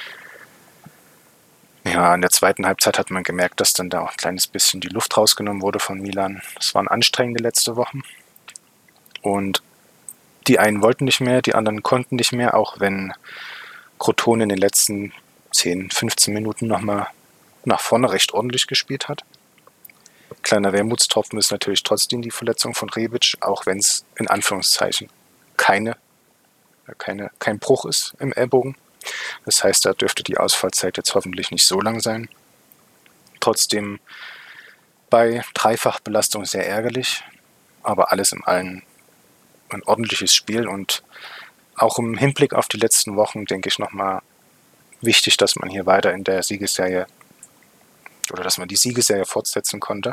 Ja, in der zweiten Halbzeit hat man gemerkt, dass dann da auch ein kleines bisschen die Luft rausgenommen wurde von Milan. Das waren anstrengende letzte Wochen. Und die einen wollten nicht mehr, die anderen konnten nicht mehr, auch wenn Crotone in den letzten 10, 15 Minuten nochmal nach vorne recht ordentlich gespielt hat. Kleiner Wermutstropfen ist natürlich trotzdem die Verletzung von Rebic, auch wenn es in Anführungszeichen kein Bruch ist im Ellbogen. Das heißt, da dürfte die Ausfallzeit jetzt hoffentlich nicht so lang sein. Trotzdem bei Dreifachbelastung sehr ärgerlich, aber alles in allem ein ordentliches Spiel und auch im Hinblick auf die letzten Wochen, denke ich, nochmal wichtig, dass man hier weiter in der Siegesserie oder dass man die Siegesserie fortsetzen konnte.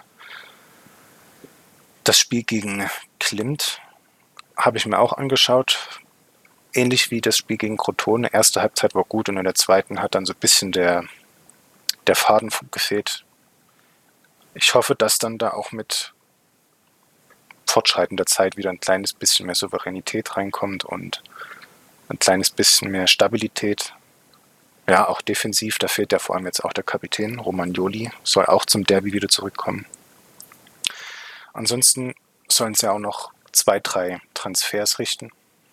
Das Spiel gegen Klimt habe ich mir auch angeschaut. Ähnlich wie das Spiel gegen Crotone. Erste Halbzeit war gut und in der zweiten hat dann so ein bisschen der Faden gefehlt. Ich hoffe, dass dann da auch mit fortschreitender Zeit wieder ein kleines bisschen mehr Souveränität reinkommt und ein kleines bisschen mehr Stabilität. Ja, auch defensiv, da fehlt ja vor allem jetzt auch der Kapitän, Romagnoli, soll auch zum Derby wieder zurückkommen. Ansonsten sollen es ja auch noch 2, 3 Transfers richten.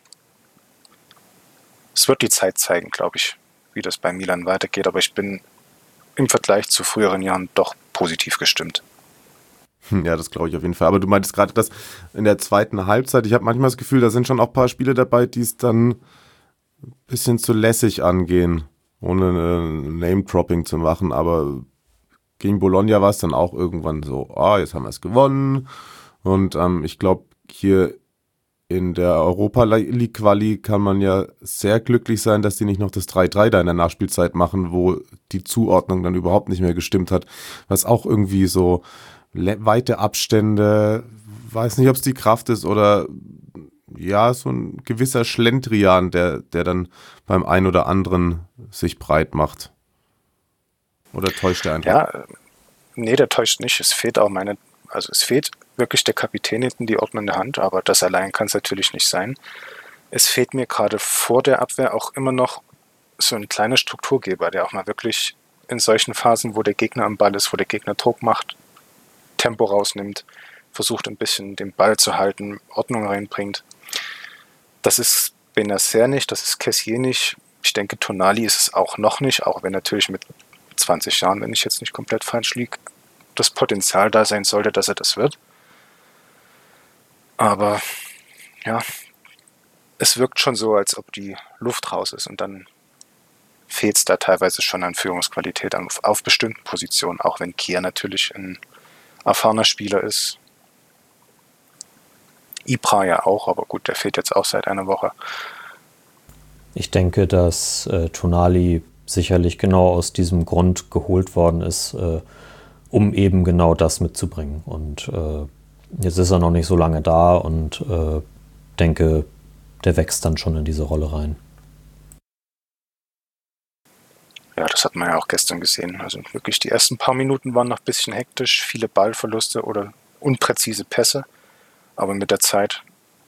Es wird die Zeit zeigen, glaube ich, wie das bei Milan weitergeht, aber ich bin im Vergleich zu früheren Jahren doch positiv gestimmt. Ja, das glaube ich auf jeden Fall. Aber du meintest gerade, dass in der zweiten Halbzeit, ich habe manchmal das Gefühl, da sind schon auch ein paar Spiele dabei, die es dann ein bisschen zu lässig angehen, ohne Name-Dropping zu machen. Aber gegen Bologna war es dann auch irgendwann so, jetzt haben wir es gewonnen. Und ich glaube, hier in der Europa League Quali kann man ja sehr glücklich sein, dass die nicht noch das 3-3 da in der Nachspielzeit machen, wo die Zuordnung dann überhaupt nicht mehr gestimmt hat. Was auch irgendwie so weite Abstände, weiß nicht, ob es die Kraft ist oder ja, so ein gewisser Schlendrian, der dann beim einen oder anderen sich breit macht. Oder täuscht der einfach? Ja, nee, der täuscht nicht. Es fehlt wirklich der Kapitän hinten die ordnende Hand, aber das allein kann es natürlich nicht sein. Es fehlt mir gerade vor der Abwehr auch immer noch so ein kleiner Strukturgeber, der auch mal wirklich in solchen Phasen, wo der Gegner am Ball ist, wo der Gegner Druck macht, Tempo rausnimmt, versucht ein bisschen den Ball zu halten, Ordnung reinbringt. Das ist Benacer nicht, das ist Kessié nicht. Ich denke, Tonali ist es auch noch nicht, auch wenn natürlich mit 20 Jahren, wenn ich jetzt nicht komplett falsch liege, das Potenzial da sein sollte, dass er das wird. Aber ja, es wirkt schon so, als ob die Luft raus ist und dann fehlt es da teilweise schon an Führungsqualität auf bestimmten Positionen, auch wenn Kier natürlich ein erfahrener Spieler ist. Ibra ja auch, aber gut, der fehlt jetzt auch seit einer Woche. Ich denke, dass Tonali sicherlich genau aus diesem Grund geholt worden ist, um eben genau das mitzubringen. Und jetzt ist er noch nicht so lange da und denke, der wächst dann schon in diese Rolle rein. Ja, das hat man ja auch gestern gesehen. Also wirklich die ersten paar Minuten waren noch ein bisschen hektisch, viele Ballverluste oder unpräzise Pässe. Aber mit der Zeit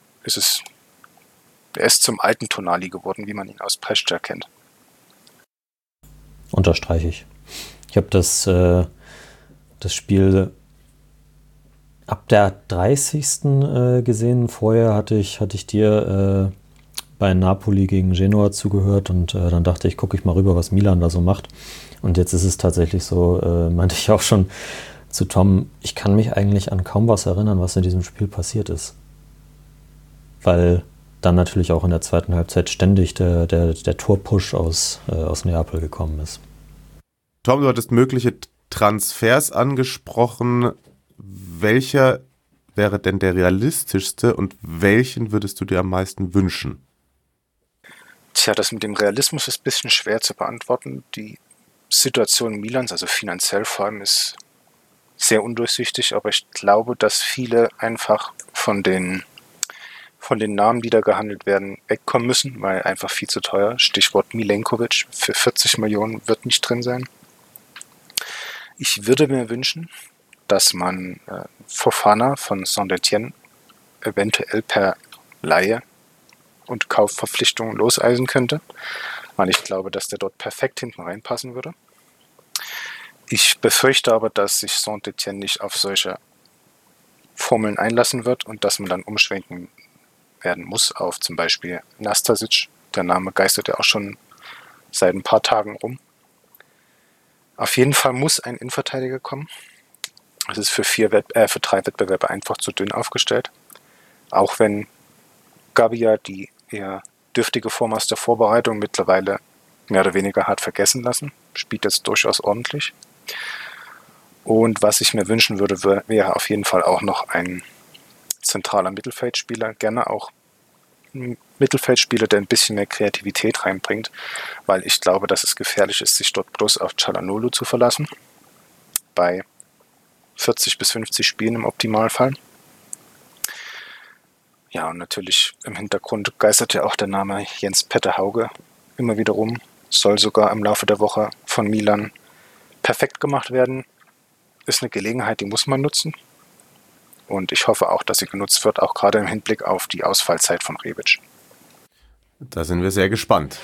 er ist zum alten Tonali geworden, wie man ihn aus Pescia kennt. Unterstreiche ich. Ich habe das Spiel ab der 30. Gesehen. Vorher hatte ich dir bei Napoli gegen Genoa zugehört und dann dachte ich, gucke ich mal rüber, was Milan da so macht. Und jetzt ist es tatsächlich so, meinte ich auch schon zu Tom, ich kann mich eigentlich an kaum was erinnern, was in diesem Spiel passiert ist. Weil dann natürlich auch in der zweiten Halbzeit ständig der Torpush aus Neapel gekommen ist. Tom, du hattest mögliche Transfers angesprochen. Welcher wäre denn der realistischste und welchen würdest du dir am meisten wünschen? Tja, das mit dem Realismus ist ein bisschen schwer zu beantworten. Die Situation Milans, also finanziell vor allem, ist sehr undurchsichtig, aber ich glaube, dass viele einfach von den Namen, die da gehandelt werden, wegkommen müssen, weil einfach viel zu teuer. Stichwort Milenkovic für 40 Millionen wird nicht drin sein. Ich würde mir wünschen, dass man Fofana von Saint-Étienne eventuell per Leihe und Kaufverpflichtungen loseisen könnte, weil ich glaube, dass der dort perfekt hinten reinpassen würde. Ich befürchte aber, dass sich Saint-Étienne nicht auf solche Formeln einlassen wird und dass man dann umschwenken werden muss auf zum Beispiel Nastasic. Der Name geistert ja auch schon seit ein paar Tagen rum. Auf jeden Fall muss ein Innenverteidiger kommen. Es ist für 3 Wettbewerbe einfach zu dünn aufgestellt. Auch wenn Gabia die eher dürftige Form aus der Vorbereitung mittlerweile mehr oder weniger hat vergessen lassen. Spielt jetzt durchaus ordentlich. Und was ich mir wünschen würde, wäre auf jeden Fall auch noch ein zentraler Mittelfeldspieler. Gerne auch ein Mittelfeldspieler, der ein bisschen mehr Kreativität reinbringt, weil ich glaube, dass es gefährlich ist, sich dort bloß auf Çalhanoğlu zu verlassen. Bei 40 bis 50 Spielen im Optimalfall. Ja, und natürlich im Hintergrund geistert ja auch der Name Jens-Petter Hauge immer wieder rum. Soll sogar im Laufe der Woche von Milan perfekt gemacht werden. Ist eine Gelegenheit, die muss man nutzen. Und ich hoffe auch, dass sie genutzt wird, auch gerade im Hinblick auf die Ausfallzeit von Rebic. Da sind wir sehr gespannt.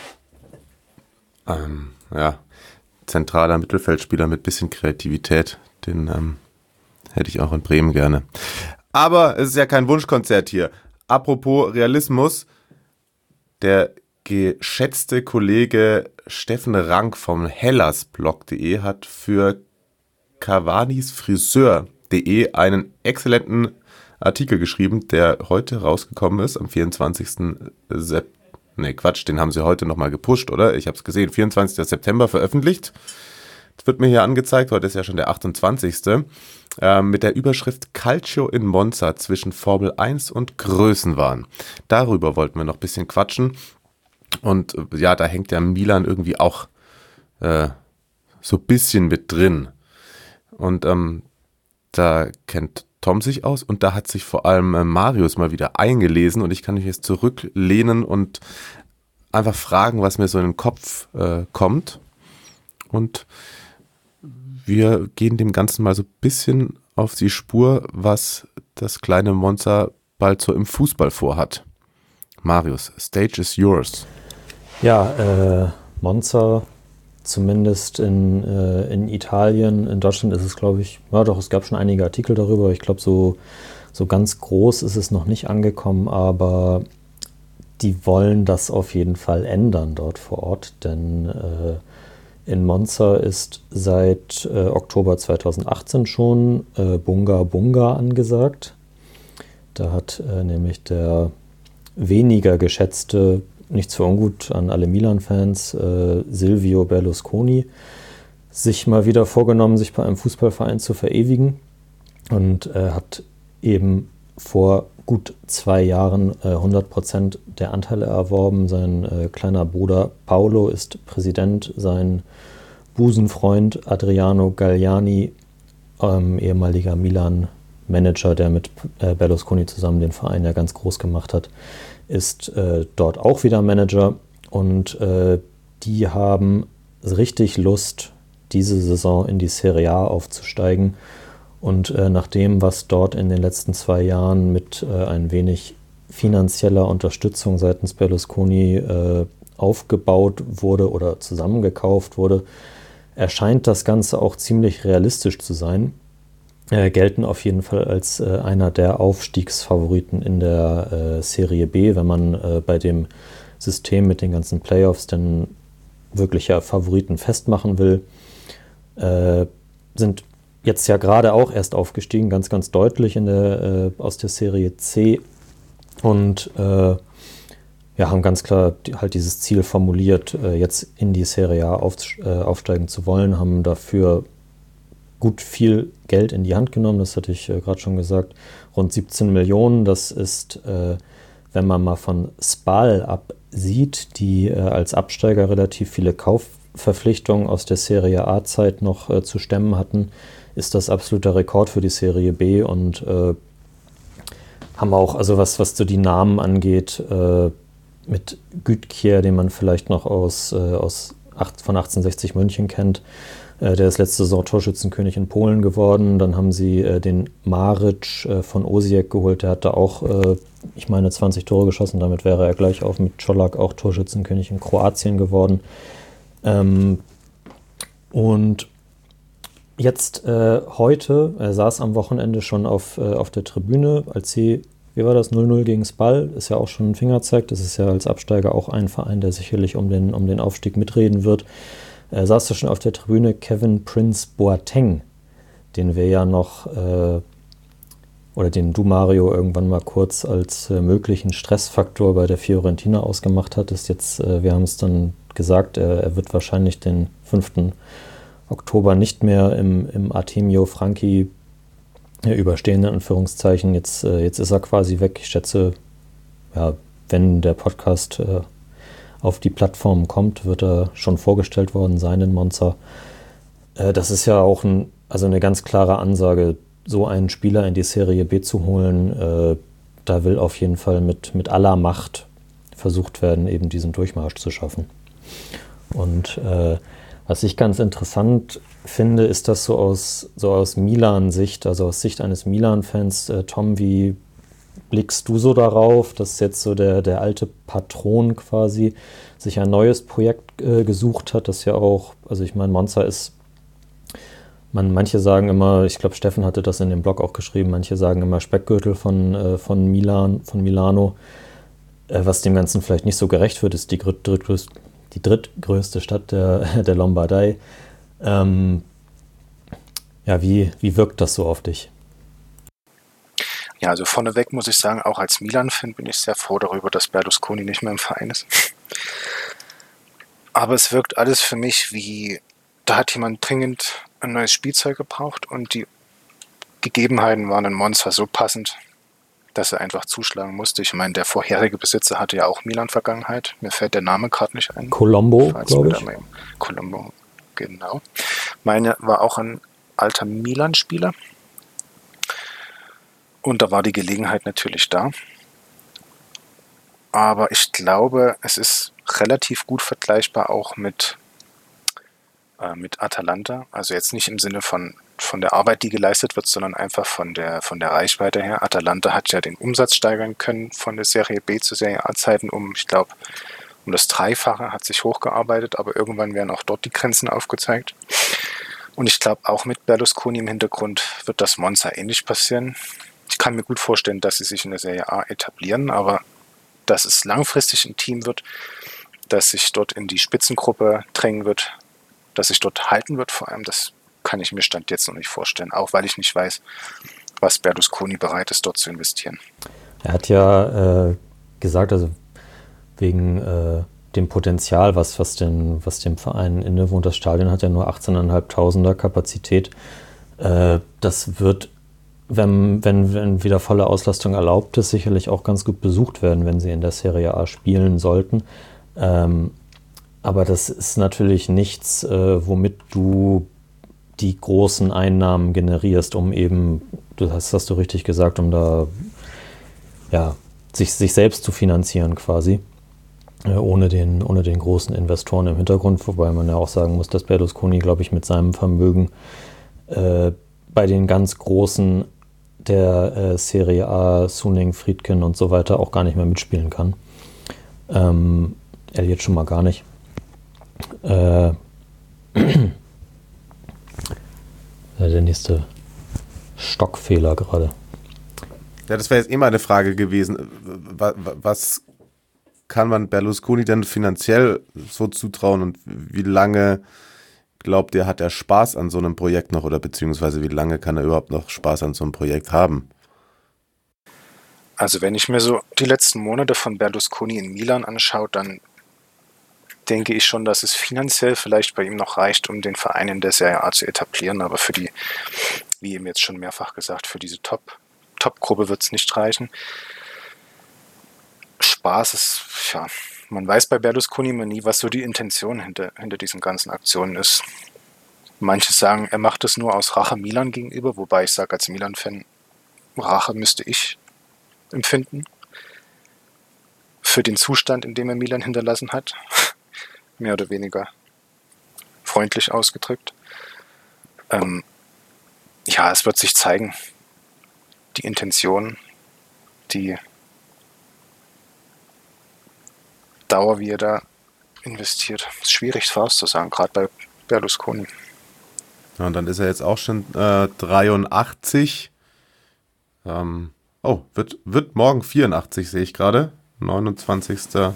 Zentraler Mittelfeldspieler mit bisschen Kreativität, den hätte ich auch in Bremen gerne. Aber es ist ja kein Wunschkonzert hier. Apropos Realismus, der geschätzte Kollege Steffen Rank vom hellasblog.de hat für cavanisfriseur.de einen exzellenten Artikel geschrieben, der heute rausgekommen ist, am 24. Den haben sie heute nochmal gepusht, oder? Ich habe es gesehen, 24. September veröffentlicht. Das wird mir hier angezeigt, heute ist ja schon der 28. Mit der Überschrift Calcio in Monza zwischen Formel 1 und Größenwahn. Darüber wollten wir noch ein bisschen quatschen. Und ja, da hängt ja Milan irgendwie auch so ein bisschen mit drin. Und da kennt Tom sich aus und da hat sich vor allem Marius mal wieder eingelesen und ich kann mich jetzt zurücklehnen und einfach fragen, was mir so in den Kopf kommt. Und wir gehen dem Ganzen mal so ein bisschen auf die Spur, was das kleine Monza bald so im Fußball vorhat. Marius, stage is yours. Ja, Monza, zumindest in Italien, in Deutschland ist es, glaube ich, ja doch, es gab schon einige Artikel darüber. Ich glaube, so ganz groß ist es noch nicht angekommen, aber die wollen das auf jeden Fall ändern dort vor Ort, denn in Monza ist seit Oktober 2018 schon Bunga Bunga angesagt. Da hat nämlich der weniger geschätzte, nichts für ungut an alle Milan-Fans, Silvio Berlusconi, sich mal wieder vorgenommen, sich bei einem Fußballverein zu verewigen und hat eben vor gut 2 Jahren 100% der Anteile erworben. Sein kleiner Bruder Paolo ist Präsident, sein Busenfreund Adriano Galliani, ehemaliger Milan-Manager, der mit Berlusconi zusammen den Verein ja ganz groß gemacht hat, ist dort auch wieder Manager und die haben richtig Lust, diese Saison in die Serie A aufzusteigen. Und nach dem, was dort in den letzten 2 Jahren mit ein wenig finanzieller Unterstützung seitens Berlusconi aufgebaut wurde oder zusammengekauft wurde, erscheint das Ganze auch ziemlich realistisch zu sein. Gelten auf jeden Fall als einer der Aufstiegsfavoriten in der Serie B, wenn man bei dem System mit den ganzen Playoffs denn wirkliche Favoriten festmachen will. Sind jetzt ja gerade auch erst aufgestiegen, ganz, ganz deutlich aus der Serie C und haben ganz klar halt dieses Ziel formuliert, jetzt in die Serie A aufsteigen zu wollen, haben dafür gut viel Geld in die Hand genommen, das hatte ich gerade schon gesagt, rund 17 Millionen, das ist, wenn man mal von Spal absieht, die als Absteiger relativ viele Kaufverpflichtungen aus der Serie A-Zeit noch zu stemmen hatten, ist das absoluter Rekord für die Serie B und haben auch, also was so die Namen angeht, mit Gütkier, den man vielleicht noch von 1860 München kennt, Der ist letzte Saison Torschützenkönig in Polen geworden. Dann haben sie den Maric von Osijek geholt. Der hat da auch, ich meine, 20 Tore geschossen. Damit wäre er gleich auf mit Čolak auch Torschützenkönig in Kroatien geworden. Und jetzt heute, er saß am Wochenende schon auf der Tribüne, als sie, wie war das, 0-0 gegen Spal, ist ja auch schon ein Fingerzeig. Das ist ja als Absteiger auch ein Verein, der sicherlich um den Aufstieg mitreden wird. Saß da schon auf der Tribüne Kevin Prince Boateng, den wir ja noch, oder den du, Mario, irgendwann mal kurz als möglichen Stressfaktor bei der Fiorentina ausgemacht hattest. Jetzt, wir haben es dann gesagt, er wird wahrscheinlich den 5. Oktober nicht mehr im Artemio Franchi überstehen, in Anführungszeichen. Jetzt ist er quasi weg. Ich schätze, ja, wenn der Podcast auf die Plattform kommt, wird er schon vorgestellt worden sein in Monza. Das ist ja auch eine ganz klare Ansage, so einen Spieler in die Serie B zu holen. Da will auf jeden Fall mit aller Macht versucht werden, eben diesen Durchmarsch zu schaffen. Und was ich ganz interessant finde, ist das so aus Milan-Sicht, also aus Sicht eines Milan-Fans. Tom, wie blickst du so darauf, dass jetzt so der alte Patron quasi sich ein neues Projekt gesucht hat, das ja auch, also ich meine, Monza ist, manche sagen immer, ich glaube, Steffen hatte das in dem Blog auch geschrieben, manche sagen immer Speckgürtel von Milano, was dem Ganzen vielleicht nicht so gerecht wird, ist die drittgrößte Stadt der Lombardei. Ja, wie wirkt das so auf dich? Ja, also vorneweg muss ich sagen, auch als Milan-Fan bin ich sehr froh darüber, dass Berlusconi nicht mehr im Verein ist. Aber es wirkt alles für mich wie, da hat jemand dringend ein neues Spielzeug gebraucht und die Gegebenheiten waren in Monza so passend, dass er einfach zuschlagen musste. Ich meine, der vorherige Besitzer hatte ja auch Milan-Vergangenheit. Mir fällt der Name gerade nicht ein. Colombo, glaube ich. Colombo, genau. Meine war auch ein alter Milan-Spieler. Und da war die Gelegenheit natürlich da. Aber ich glaube, es ist relativ gut vergleichbar auch mit Atalanta. Also jetzt nicht im Sinne von der Arbeit, die geleistet wird, sondern einfach von der Reichweite her. Atalanta hat ja den Umsatz steigern können von der Serie B zu Serie A-Zeiten ich glaube, um das Dreifache, hat sich hochgearbeitet, aber irgendwann werden auch dort die Grenzen aufgezeigt. Und ich glaube, auch mit Berlusconi im Hintergrund wird das Monza ähnlich passieren. Ich kann mir gut vorstellen, dass sie sich in der Serie A etablieren, aber dass es langfristig ein Team wird, das sich dort in die Spitzengruppe drängen wird, das sich dort halten wird vor allem, das kann ich mir Stand jetzt noch nicht vorstellen, auch weil ich nicht weiß, was Berlusconi bereit ist, dort zu investieren. Er hat ja gesagt, also wegen dem Potenzial, was dem Verein innewohnt, das Stadion hat ja nur 18.500 Kapazität. Das wird, wenn wieder volle Auslastung erlaubt ist, sicherlich auch ganz gut besucht werden, wenn sie in der Serie A spielen sollten. Aber das ist natürlich nichts, womit du die großen Einnahmen generierst, um eben, hast du richtig gesagt, um da ja, sich selbst zu finanzieren quasi, ohne den großen Investoren im Hintergrund, wobei man ja auch sagen muss, dass Berlusconi, glaube ich, mit seinem Vermögen bei den ganz Großen der Serie A, Suning, Friedkin und so weiter auch gar nicht mehr mitspielen kann. Er jetzt schon mal gar nicht. Der nächste Stockfehler gerade. Ja, das wäre jetzt immer eine Frage gewesen. Was kann man Berlusconi denn finanziell so zutrauen und wie lange glaubt ihr, hat er Spaß an so einem Projekt noch oder beziehungsweise wie lange kann er überhaupt noch Spaß an so einem Projekt haben? Also wenn ich mir so die letzten Monate von Berlusconi in Milan anschaue, dann denke ich schon, dass es finanziell vielleicht bei ihm noch reicht, um den Verein in der Serie A zu etablieren, aber für die, wie eben jetzt schon mehrfach gesagt, für diese Top-Gruppe wird es nicht reichen. Spaß ist, ja, man weiß bei Berlusconi immer nie, was so die Intention hinter diesen ganzen Aktionen ist. Manche sagen, er macht es nur aus Rache Milan gegenüber, wobei ich sage als Milan-Fan, Rache müsste ich empfinden für den Zustand, in dem er Milan hinterlassen hat. Mehr oder weniger freundlich ausgedrückt. Ja, es wird sich zeigen. Die Intention, die Dauer, wie er da investiert, ist schwierig vorauszusagen, gerade bei Berlusconi. Ja, und dann ist er jetzt auch schon 83. Wird morgen 84, sehe ich gerade. 29.09.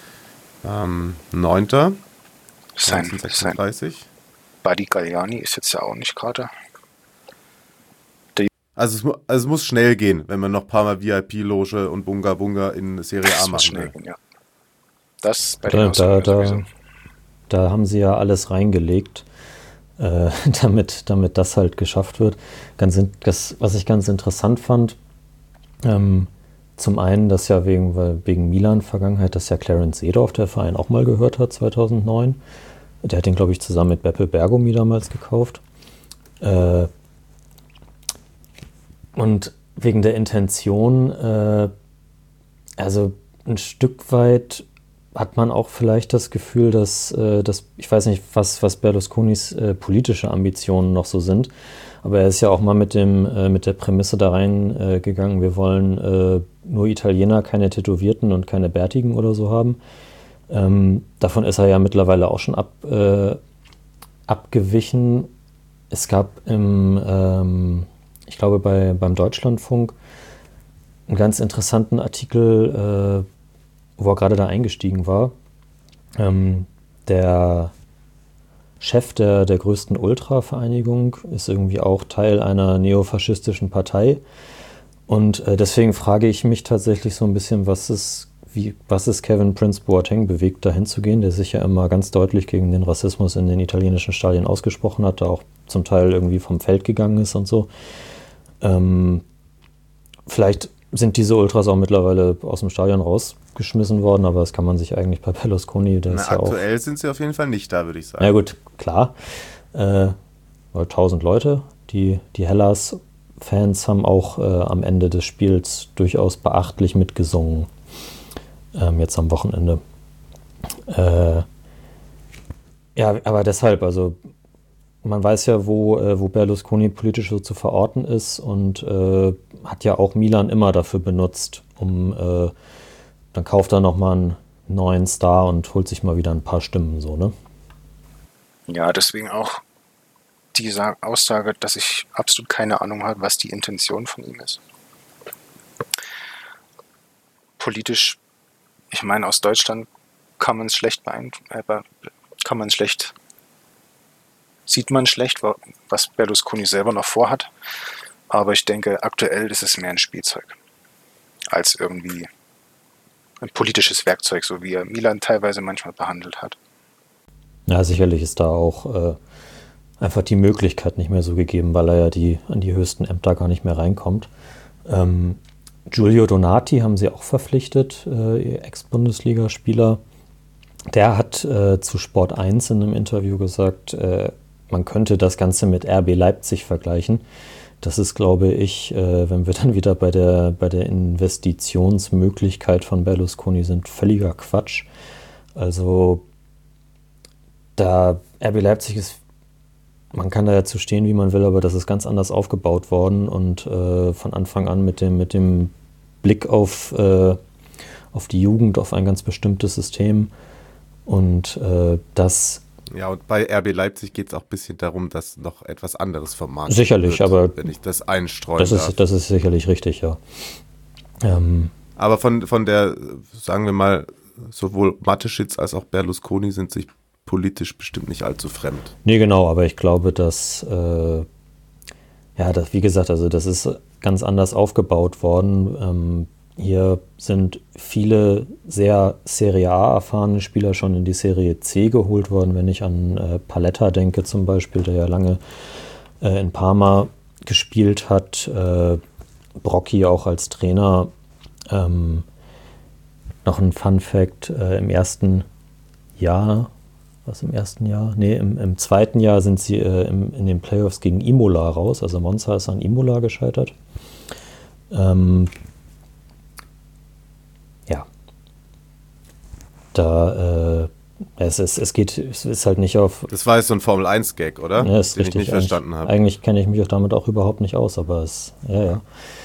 Sein 1936. Buddy Galliani ist jetzt ja auch nicht gerade. Also es muss schnell gehen, wenn man noch ein paar Mal VIP-Loge und Bunga Bunga in Serie A Das muss machen schnell will. gehen, ja. Das bei den sowieso. Da haben sie ja alles reingelegt, damit das halt geschafft wird. Was ich ganz interessant fand, zum einen, dass ja wegen Milan-Vergangenheit, dass ja Clarence Seedorf, der Verein, auch mal gehört hat 2009. Der hat den, glaube ich, zusammen mit Beppe Bergomi damals gekauft. Und wegen der Intention, also ein Stück weit hat man auch vielleicht das Gefühl, dass ich weiß nicht, was Berlusconis politische Ambitionen noch so sind, aber er ist ja auch mal mit der Prämisse da reingegangen, wir wollen nur Italiener, keine Tätowierten und keine Bärtigen oder so haben. Davon ist er ja mittlerweile auch schon abgewichen. Es gab ich glaube beim Deutschlandfunk einen ganz interessanten Artikel, wo er gerade da eingestiegen war. Der Chef der größten Ultra-Vereinigung ist irgendwie auch Teil einer neofaschistischen Partei. Und deswegen frage ich mich tatsächlich so ein bisschen, was ist Kevin Prince Boateng bewegt, dahin zu gehen, der sich ja immer ganz deutlich gegen den Rassismus in den italienischen Stadien ausgesprochen hat, da auch zum Teil irgendwie vom Feld gegangen ist und so. Vielleicht sind diese Ultras auch mittlerweile aus dem Stadion rausgeschmissen worden, aber das kann man sich eigentlich bei Berlusconi, der ist ja auch... Aktuell sind sie auf jeden Fall nicht da, würde ich sagen. Ja gut, klar. 1000 Leute, die Hellas-Fans haben auch am Ende des Spiels durchaus beachtlich mitgesungen. Jetzt am Wochenende. Ja, aber deshalb, also man weiß ja, wo Berlusconi politisch so zu verorten ist und hat ja auch Milan immer dafür benutzt, dann kauft er nochmal einen neuen Star und holt sich mal wieder ein paar Stimmen, so, ne? Ja, deswegen auch diese Aussage, dass ich absolut keine Ahnung habe, was die Intention von ihm ist. Politisch, ich meine, aus Deutschland kann man es schlecht sieht man schlecht, was Berlusconi selber noch vorhat. Aber ich denke, aktuell ist es mehr ein Spielzeug als irgendwie ein politisches Werkzeug, so wie er Milan teilweise manchmal behandelt hat. Ja, sicherlich ist da auch einfach die Möglichkeit nicht mehr so gegeben, weil er ja an die höchsten Ämter gar nicht mehr reinkommt. Giulio Donati haben sie auch verpflichtet, ihr Ex-Bundesligaspieler. Der hat zu Sport 1 in einem Interview gesagt, man könnte das Ganze mit RB Leipzig vergleichen. Das ist, glaube ich, wenn wir dann wieder bei der Investitionsmöglichkeit von Berlusconi sind, völliger Quatsch. Also da RB Leipzig ist, man kann da ja zu stehen, wie man will, aber das ist ganz anders aufgebaut worden und von Anfang an mit dem Blick auf die Jugend, auf ein ganz bestimmtes System und das... Ja, und bei RB Leipzig geht es auch ein bisschen darum, dass noch etwas anderes vom Markt sicherlich, wird, aber wenn ich das einstreuen darf. Das ist sicherlich richtig, ja. Aber von der, sagen wir mal, sowohl Mateschitz als auch Berlusconi sind sich politisch bestimmt nicht allzu fremd. Nee, genau, aber ich glaube, dass, wie gesagt, also das ist ganz anders aufgebaut worden. Hier sind viele sehr Serie A erfahrene Spieler schon in die Serie C geholt worden, wenn ich an Paletta denke zum Beispiel, der ja lange in Parma gespielt hat, Brocchi auch als Trainer. Noch ein Fun Fact, im zweiten Jahr sind sie in den Playoffs gegen Imola raus, also Monza ist an Imola gescheitert. Es ist halt nicht auf. Das war jetzt so ein Formel-1-Gag, oder? Ja, ist den richtig. ich nicht verstanden habe. Eigentlich kenne ich mich auch damit auch überhaupt nicht aus, aber ja.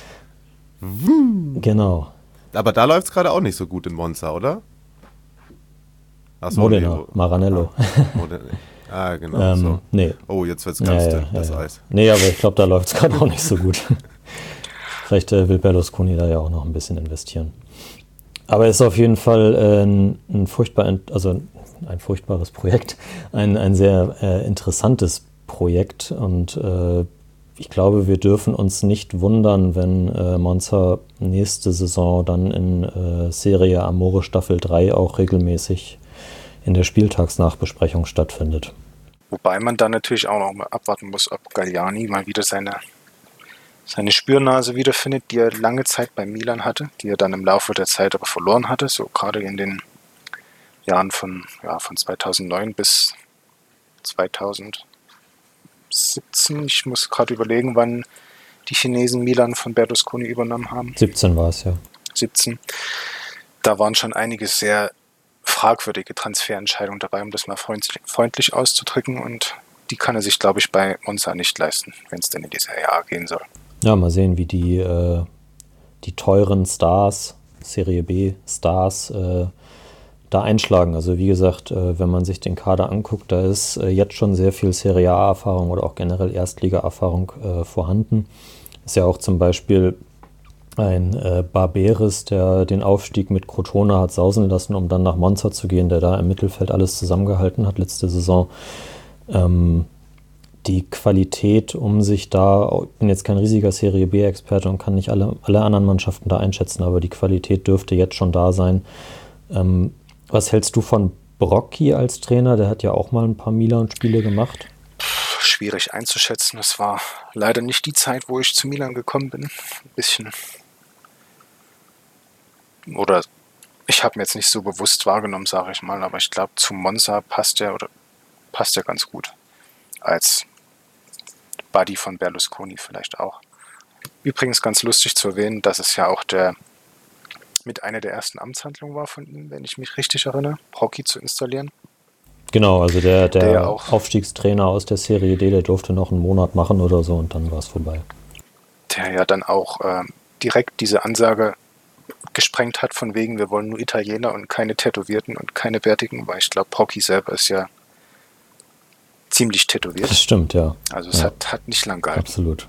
Genau. Aber da läuft es gerade auch nicht so gut in Monza, oder? Achso, Modena, Maranello. Genau. So. Nee. Oh, jetzt wird es ganz dünn, das Eis. Nee, aber ich glaube, da läuft es gerade auch nicht so gut. Vielleicht will Berlusconi da ja auch noch ein bisschen investieren. Aber es ist auf jeden Fall ein furchtbares Projekt, ein sehr interessantes Projekt und ich glaube, wir dürfen uns nicht wundern, wenn Monza nächste Saison dann in Serie Amore Staffel 3 auch regelmäßig in der Spieltagsnachbesprechung stattfindet. Wobei man dann natürlich auch noch mal abwarten muss, ob Galliani mal wieder seine Spürnase wiederfindet, die er lange Zeit bei Milan hatte, die er dann im Laufe der Zeit aber verloren hatte, so gerade in den Jahren von 2009 bis 2017. Ich muss gerade überlegen, wann die Chinesen Milan von Berlusconi übernommen haben. 17 war es, ja. 17. Da waren schon einige sehr fragwürdige Transferentscheidungen dabei, um das mal freundlich auszudrücken, und die kann er sich, glaube ich, bei Monza nicht leisten, wenn es denn in die Serie A gehen soll. Ja, mal sehen, wie die teuren Stars, Serie B Stars, da einschlagen. Also wie gesagt, wenn man sich den Kader anguckt, da ist jetzt schon sehr viel Serie A-Erfahrung oder auch generell Erstliga-Erfahrung vorhanden. Ist ja auch zum Beispiel ein Barberis, der den Aufstieg mit Crotone hat sausen lassen, um dann nach Monza zu gehen, der da im Mittelfeld alles zusammengehalten hat letzte Saison. Die Qualität, um sich da, ich bin jetzt kein riesiger Serie B-Experte und kann nicht alle anderen Mannschaften da einschätzen, aber die Qualität dürfte jetzt schon da sein. Was hältst du von Brocchi als Trainer? Der hat ja auch mal ein paar Milan-Spiele gemacht. Schwierig einzuschätzen. Es war leider nicht die Zeit, wo ich zu Milan gekommen bin. Ein bisschen. Oder ich habe ihn jetzt nicht so bewusst wahrgenommen, sage ich mal, aber ich glaube, zu Monza passt er ganz gut. Als Buddy von Berlusconi vielleicht auch. Übrigens ganz lustig zu erwähnen, dass es ja auch mit einer der ersten Amtshandlungen war von ihm, wenn ich mich richtig erinnere, Brocchi zu installieren. Genau, also der ja auch, Aufstiegstrainer aus der Serie D, der durfte noch einen Monat machen oder so und dann war es vorbei. Der ja dann auch direkt diese Ansage gesprengt hat, von wegen, wir wollen nur Italiener und keine Tätowierten und keine Bärtigen, weil ich glaube, Brocchi selber ist ja ziemlich tätowiert. Das stimmt, ja. Also es hat nicht lang gehalten. Absolut.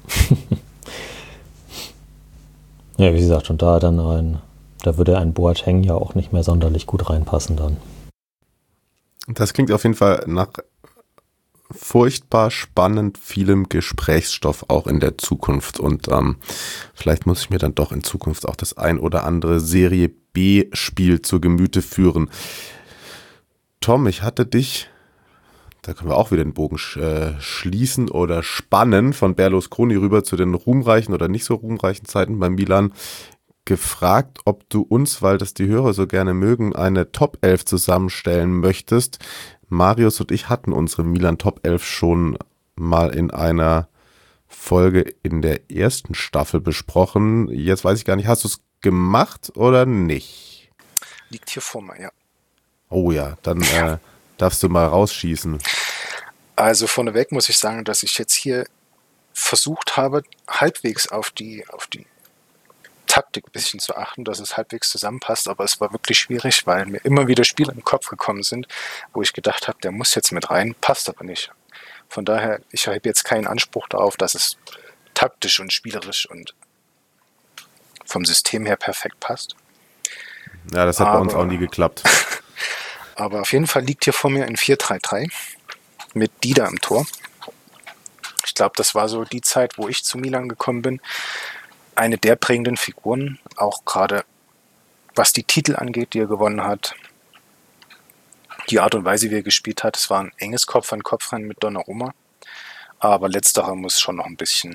Ja, wie gesagt, und da würde ein Boateng ja auch nicht mehr sonderlich gut reinpassen dann. Das klingt auf jeden Fall nach furchtbar spannend vielem Gesprächsstoff auch in der Zukunft, und vielleicht muss ich mir dann doch in Zukunft auch das ein oder andere Serie B-Spiel zu Gemüte führen. Tom, ich hatte dich, da können wir auch wieder den Bogen schließen oder spannen, von Berlusconi rüber zu den ruhmreichen oder nicht so ruhmreichen Zeiten bei Milan, gefragt, ob du uns, weil das die Hörer so gerne mögen, eine Top 11 zusammenstellen möchtest. Marius und ich hatten unsere Milan Top 11 schon mal in einer Folge in der ersten Staffel besprochen. Jetzt weiß ich gar nicht, hast du es gemacht oder nicht? Liegt hier vor mir, ja. Oh ja, dann darfst du mal rausschießen. Also vorneweg muss ich sagen, dass ich jetzt hier versucht habe, halbwegs auf die Taktik ein bisschen zu achten, dass es halbwegs zusammenpasst, aber es war wirklich schwierig, weil mir immer wieder Spiele im Kopf gekommen sind, wo ich gedacht habe, der muss jetzt mit rein, passt aber nicht. Von daher, ich habe jetzt keinen Anspruch darauf, dass es taktisch und spielerisch und vom System her perfekt passt. Ja, das hat bei uns auch nie geklappt. Aber auf jeden Fall liegt hier vor mir ein 4-3-3 mit Dida im Tor. Ich glaube, das war so die Zeit, wo ich zu Milan gekommen bin. Eine der prägenden Figuren, auch gerade was die Titel angeht, die er gewonnen hat. Die Art und Weise, wie er gespielt hat, es war ein enges Kopf-an-Kopf-Rennen mit Donnarumma. Aber letzterer muss schon noch ein bisschen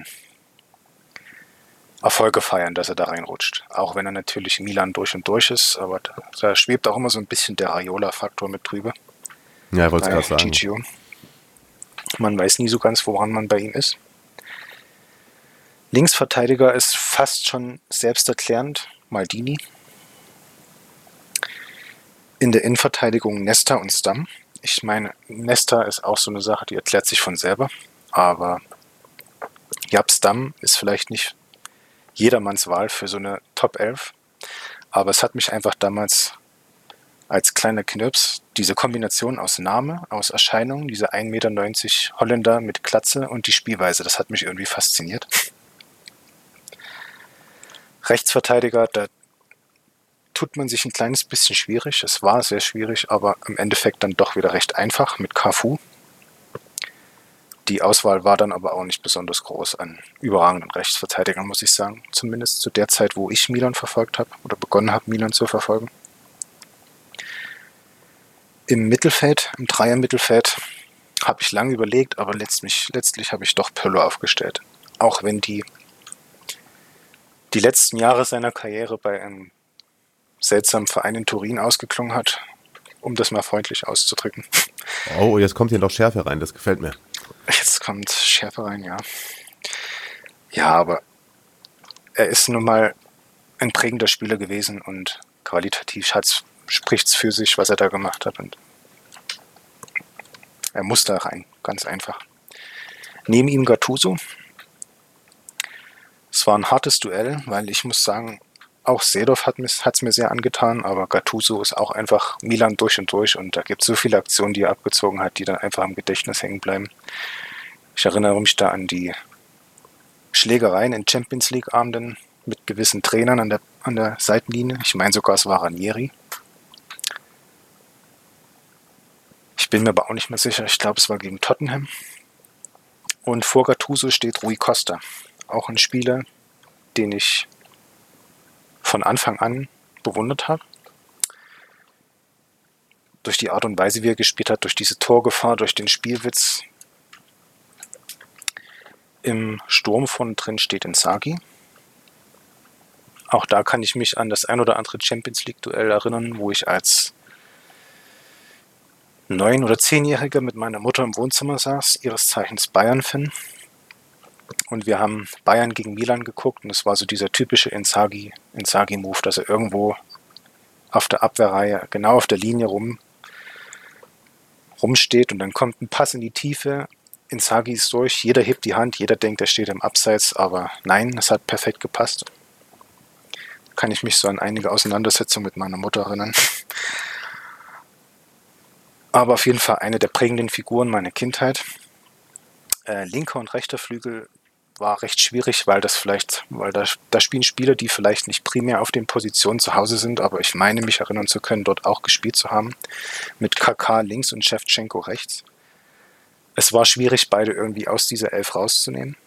Erfolge feiern, dass er da reinrutscht. Auch wenn er natürlich Milan durch und durch ist, aber da schwebt auch immer so ein bisschen der Raiola-Faktor mit drüber. Ja, ich wollte es gerade sagen. Gigio. Man weiß nie so ganz, woran man bei ihm ist. Linksverteidiger ist fast schon selbsterklärend, Maldini. In der Innenverteidigung Nesta und Stam. Ich meine, Nesta ist auch so eine Sache, die erklärt sich von selber. Aber Jaap Stam ist vielleicht nicht jedermanns Wahl für so eine Top 11. Aber es hat mich einfach damals als kleiner Knirps diese Kombination aus Name, aus Erscheinung, diese 1,90 Meter Holländer mit Glatze und die Spielweise, das hat mich irgendwie fasziniert. Rechtsverteidiger, da tut man sich ein kleines bisschen schwierig. Es war sehr schwierig, aber im Endeffekt dann doch wieder recht einfach mit Cafu. Die Auswahl war dann aber auch nicht besonders groß an überragenden Rechtsverteidigern, muss ich sagen. Zumindest zu der Zeit, wo ich Milan verfolgt habe oder begonnen habe, Milan zu verfolgen. Im Mittelfeld, im Dreier-Mittelfeld, habe ich lange überlegt, aber letztlich habe ich doch Pirlo aufgestellt. Auch wenn die letzten Jahre seiner Karriere bei einem seltsamen Verein in Turin ausgeklungen hat, um das mal freundlich auszudrücken. Oh, jetzt kommt hier noch Schärfe rein, das gefällt mir. Jetzt kommt Schärfe rein, ja. Ja, aber er ist nun mal ein prägender Spieler gewesen und qualitativ spricht es für sich, was er da gemacht hat. Und er muss da rein, ganz einfach. Neben ihm Gattuso. Es war ein hartes Duell, weil ich muss sagen, auch Seedorf hat es mir sehr angetan, aber Gattuso ist auch einfach Milan durch und da gibt es so viele Aktionen, die er abgezogen hat, die dann einfach im Gedächtnis hängen bleiben. Ich erinnere mich da an die Schlägereien in Champions League Abenden mit gewissen Trainern an der Seitenlinie. Ich meine sogar, es war Ranieri. Ich bin mir aber auch nicht mehr sicher. Ich glaube, es war gegen Tottenham. Und vor Gattuso steht Rui Costa. Auch ein Spieler, den ich von Anfang an bewundert habe. Durch die Art und Weise, wie er gespielt hat, durch diese Torgefahr, durch den Spielwitz. Im Sturm von drin steht Inzaghi. Auch da kann ich mich an das ein oder andere Champions League Duell erinnern, wo ich als 9- oder 10-Jähriger mit meiner Mutter im Wohnzimmer saß, ihres Zeichens Bayern-Fan. Und wir haben Bayern gegen Milan geguckt und es war so dieser typische Inzaghi-Move, dass er irgendwo auf der Abwehrreihe, genau auf der Linie rumsteht und dann kommt ein Pass in die Tiefe. Inzaghi ist durch, jeder hebt die Hand, jeder denkt, er steht im Abseits, aber nein, es hat perfekt gepasst. Kann ich mich so an einige Auseinandersetzungen mit meiner Mutter erinnern. Aber auf jeden Fall eine der prägenden Figuren meiner Kindheit. Linker und rechter Flügel war recht schwierig, weil da spielen Spieler, die vielleicht nicht primär auf den Positionen zu Hause sind, aber ich meine mich erinnern zu können, dort auch gespielt zu haben. Mit Kaká links und Ševčenko rechts. Es war schwierig, beide irgendwie aus dieser Elf rauszunehmen.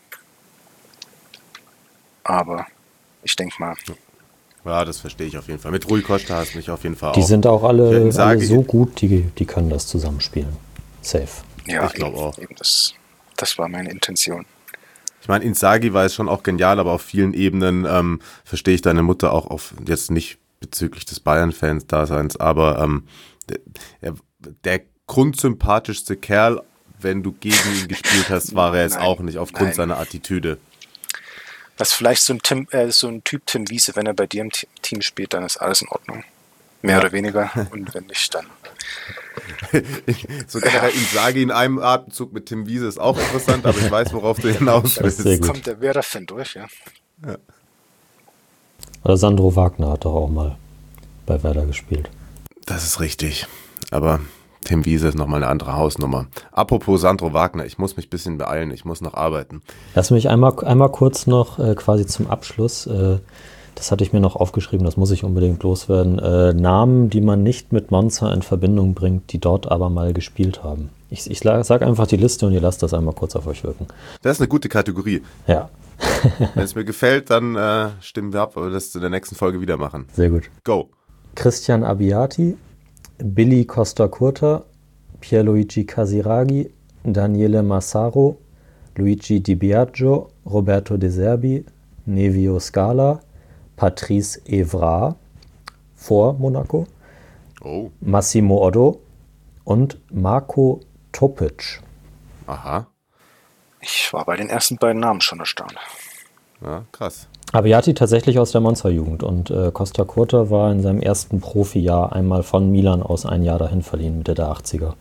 Aber ich denke mal. Ja, das verstehe ich auf jeden Fall. Mit Rui Costa hast du mich auf jeden Fall Die auch. sind auch alle so gut, die können das zusammenspielen. Safe. Ja, ich glaube auch. Eben das war meine Intention. Ich meine, Inzaghi war es schon auch genial, aber auf vielen Ebenen verstehe ich deine Mutter auch jetzt nicht bezüglich des Bayern-Fans-Daseins, aber der grundsympathischste Kerl, wenn du gegen ihn gespielt hast, war er jetzt auch nicht, aufgrund seiner Attitüde. Das ist vielleicht so ein Typ Tim Wiese, wenn er bei dir im Team spielt, dann ist alles in Ordnung. Mehr oder weniger. Und wenn nicht, dann. So generell Inzaghi in einem Atemzug mit Tim Wiese ist auch interessant, aber ich weiß, worauf du hinaus willst. Jetzt kommt der Werder-Fan durch, ja. Oder Sandro Wagner hat doch auch mal bei Werder gespielt. Das ist richtig. Aber Tim Wiese ist nochmal eine andere Hausnummer. Apropos Sandro Wagner, ich muss mich ein bisschen beeilen, ich muss noch arbeiten. Lass mich einmal kurz noch quasi zum Abschluss, das hatte ich mir noch aufgeschrieben, das muss ich unbedingt loswerden, Namen, die man nicht mit Monza in Verbindung bringt, die dort aber mal gespielt haben. Ich sage einfach die Liste und ihr lasst das einmal kurz auf euch wirken. Das ist eine gute Kategorie. Ja. Wenn es mir gefällt, dann stimmen wir ab, aber das in der nächsten Folge wieder machen. Sehr gut. Go. Christian Abbiati, Billy Costa Curta, Pierluigi Casiraghi, Daniele Massaro, Luigi Di Biagio, Roberto De Zerbi, Nevio Scala, Patrice Evra vor Monaco, Massimo Oddo und Marko Topic. Aha. Ich war bei den ersten beiden Namen schon erstaunt. Ja, krass. Abbiati tatsächlich aus der Monsterjugend und Costa Curta war in seinem ersten Profijahr einmal von Milan aus ein Jahr dahin verliehen, Mitte der 80er.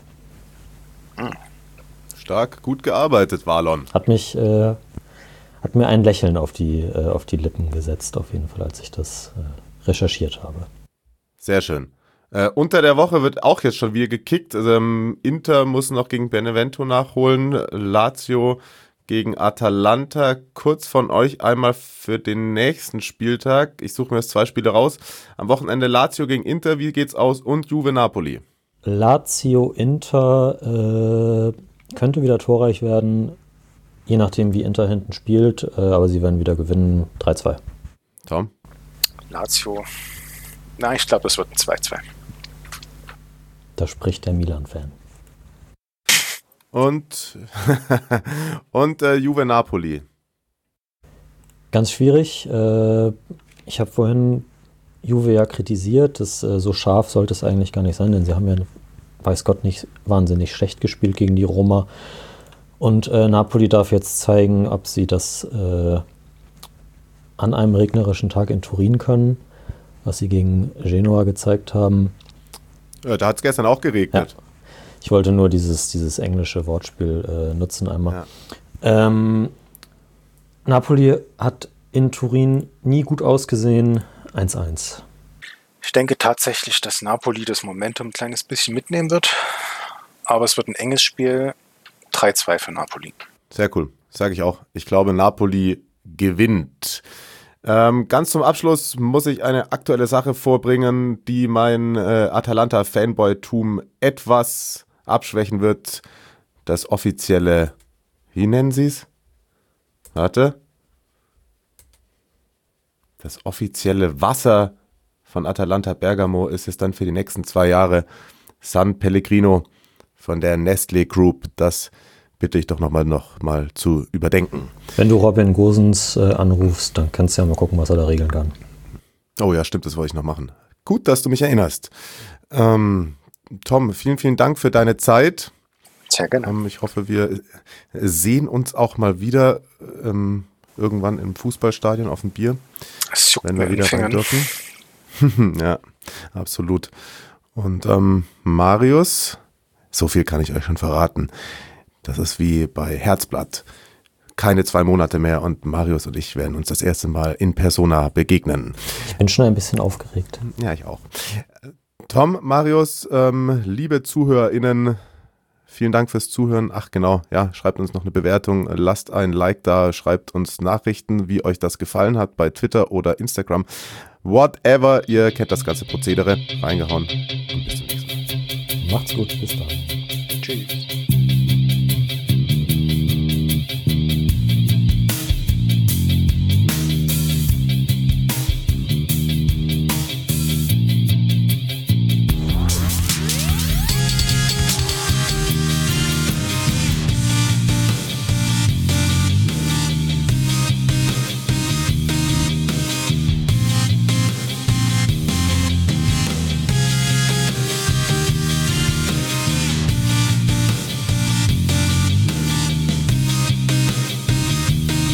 Stark, gut gearbeitet, Valon. Hat mir ein Lächeln auf die Lippen gesetzt, auf jeden Fall, als ich das recherchiert habe. Sehr schön. Unter der Woche wird auch jetzt schon wieder gekickt. Also, Inter muss noch gegen Benevento nachholen. Lazio gegen Atalanta. Kurz von euch einmal für den nächsten Spieltag. Ich suche mir jetzt 2 Spiele raus. Am Wochenende Lazio gegen Inter. Wie geht's aus? Und Juve Napoli. Lazio Inter könnte wieder torreich werden, je nachdem wie Inter hinten spielt. Aber sie werden wieder gewinnen. 3-2. Tom? Lazio. Nein, ich glaube, das wird ein 2-2. Da spricht der Milan-Fan. Und Juve Napoli. Ganz schwierig. Ich habe vorhin Juve ja kritisiert. So scharf sollte es eigentlich gar nicht sein, denn sie haben ja, weiß Gott, nicht wahnsinnig schlecht gespielt gegen die Roma. Und Napoli darf jetzt zeigen, ob sie das an einem regnerischen Tag in Turin können, was sie gegen Genoa gezeigt haben. Ja, da hat es gestern auch geregnet. Ja. Ich wollte nur dieses englische Wortspiel nutzen einmal. Ja. Napoli hat in Turin nie gut ausgesehen. 1-1. Ich denke tatsächlich, dass Napoli das Momentum ein kleines bisschen mitnehmen wird. Aber es wird ein enges Spiel. 3-2 für Napoli. Sehr cool. Sage ich auch. Ich glaube, Napoli gewinnt. Ganz zum Abschluss muss ich eine aktuelle Sache vorbringen, die mein Atalanta-Fanboy-Tum etwas abschwächen wird. Das offizielle, wie nennen Sie es? Warte. Das offizielle Wasser von Atalanta Bergamo ist es dann für die nächsten 2 Jahre San Pellegrino von der Nestlé Group. Das bitte ich doch nochmal zu überdenken. Wenn du Robin Gosens anrufst, dann kannst du ja mal gucken, was er da regeln kann. Oh ja, stimmt, das wollte ich noch machen. Gut, dass du mich erinnerst. Tom, vielen, vielen Dank für deine Zeit. Sehr gerne. Ich hoffe, wir sehen uns auch mal wieder irgendwann im Fußballstadion auf dem Bier, wenn wir wieder rein dürfen. Ja, absolut. Und Marius, so viel kann ich euch schon verraten. Das ist wie bei Herzblatt. Keine 2 Monate mehr und Marius und ich werden uns das erste Mal in Persona begegnen. Ich bin schon ein bisschen aufgeregt. Ja, ich auch. Tom, Marius, liebe ZuhörerInnen, vielen Dank fürs Zuhören. Ach genau, ja, schreibt uns noch eine Bewertung, lasst ein Like da, schreibt uns Nachrichten, wie euch das gefallen hat bei Twitter oder Instagram. Whatever, ihr kennt das ganze Prozedere. Reingehauen und bis zum nächsten Mal. Macht's gut, bis dann. Tschüss.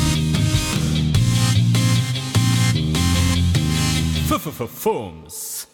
Fums.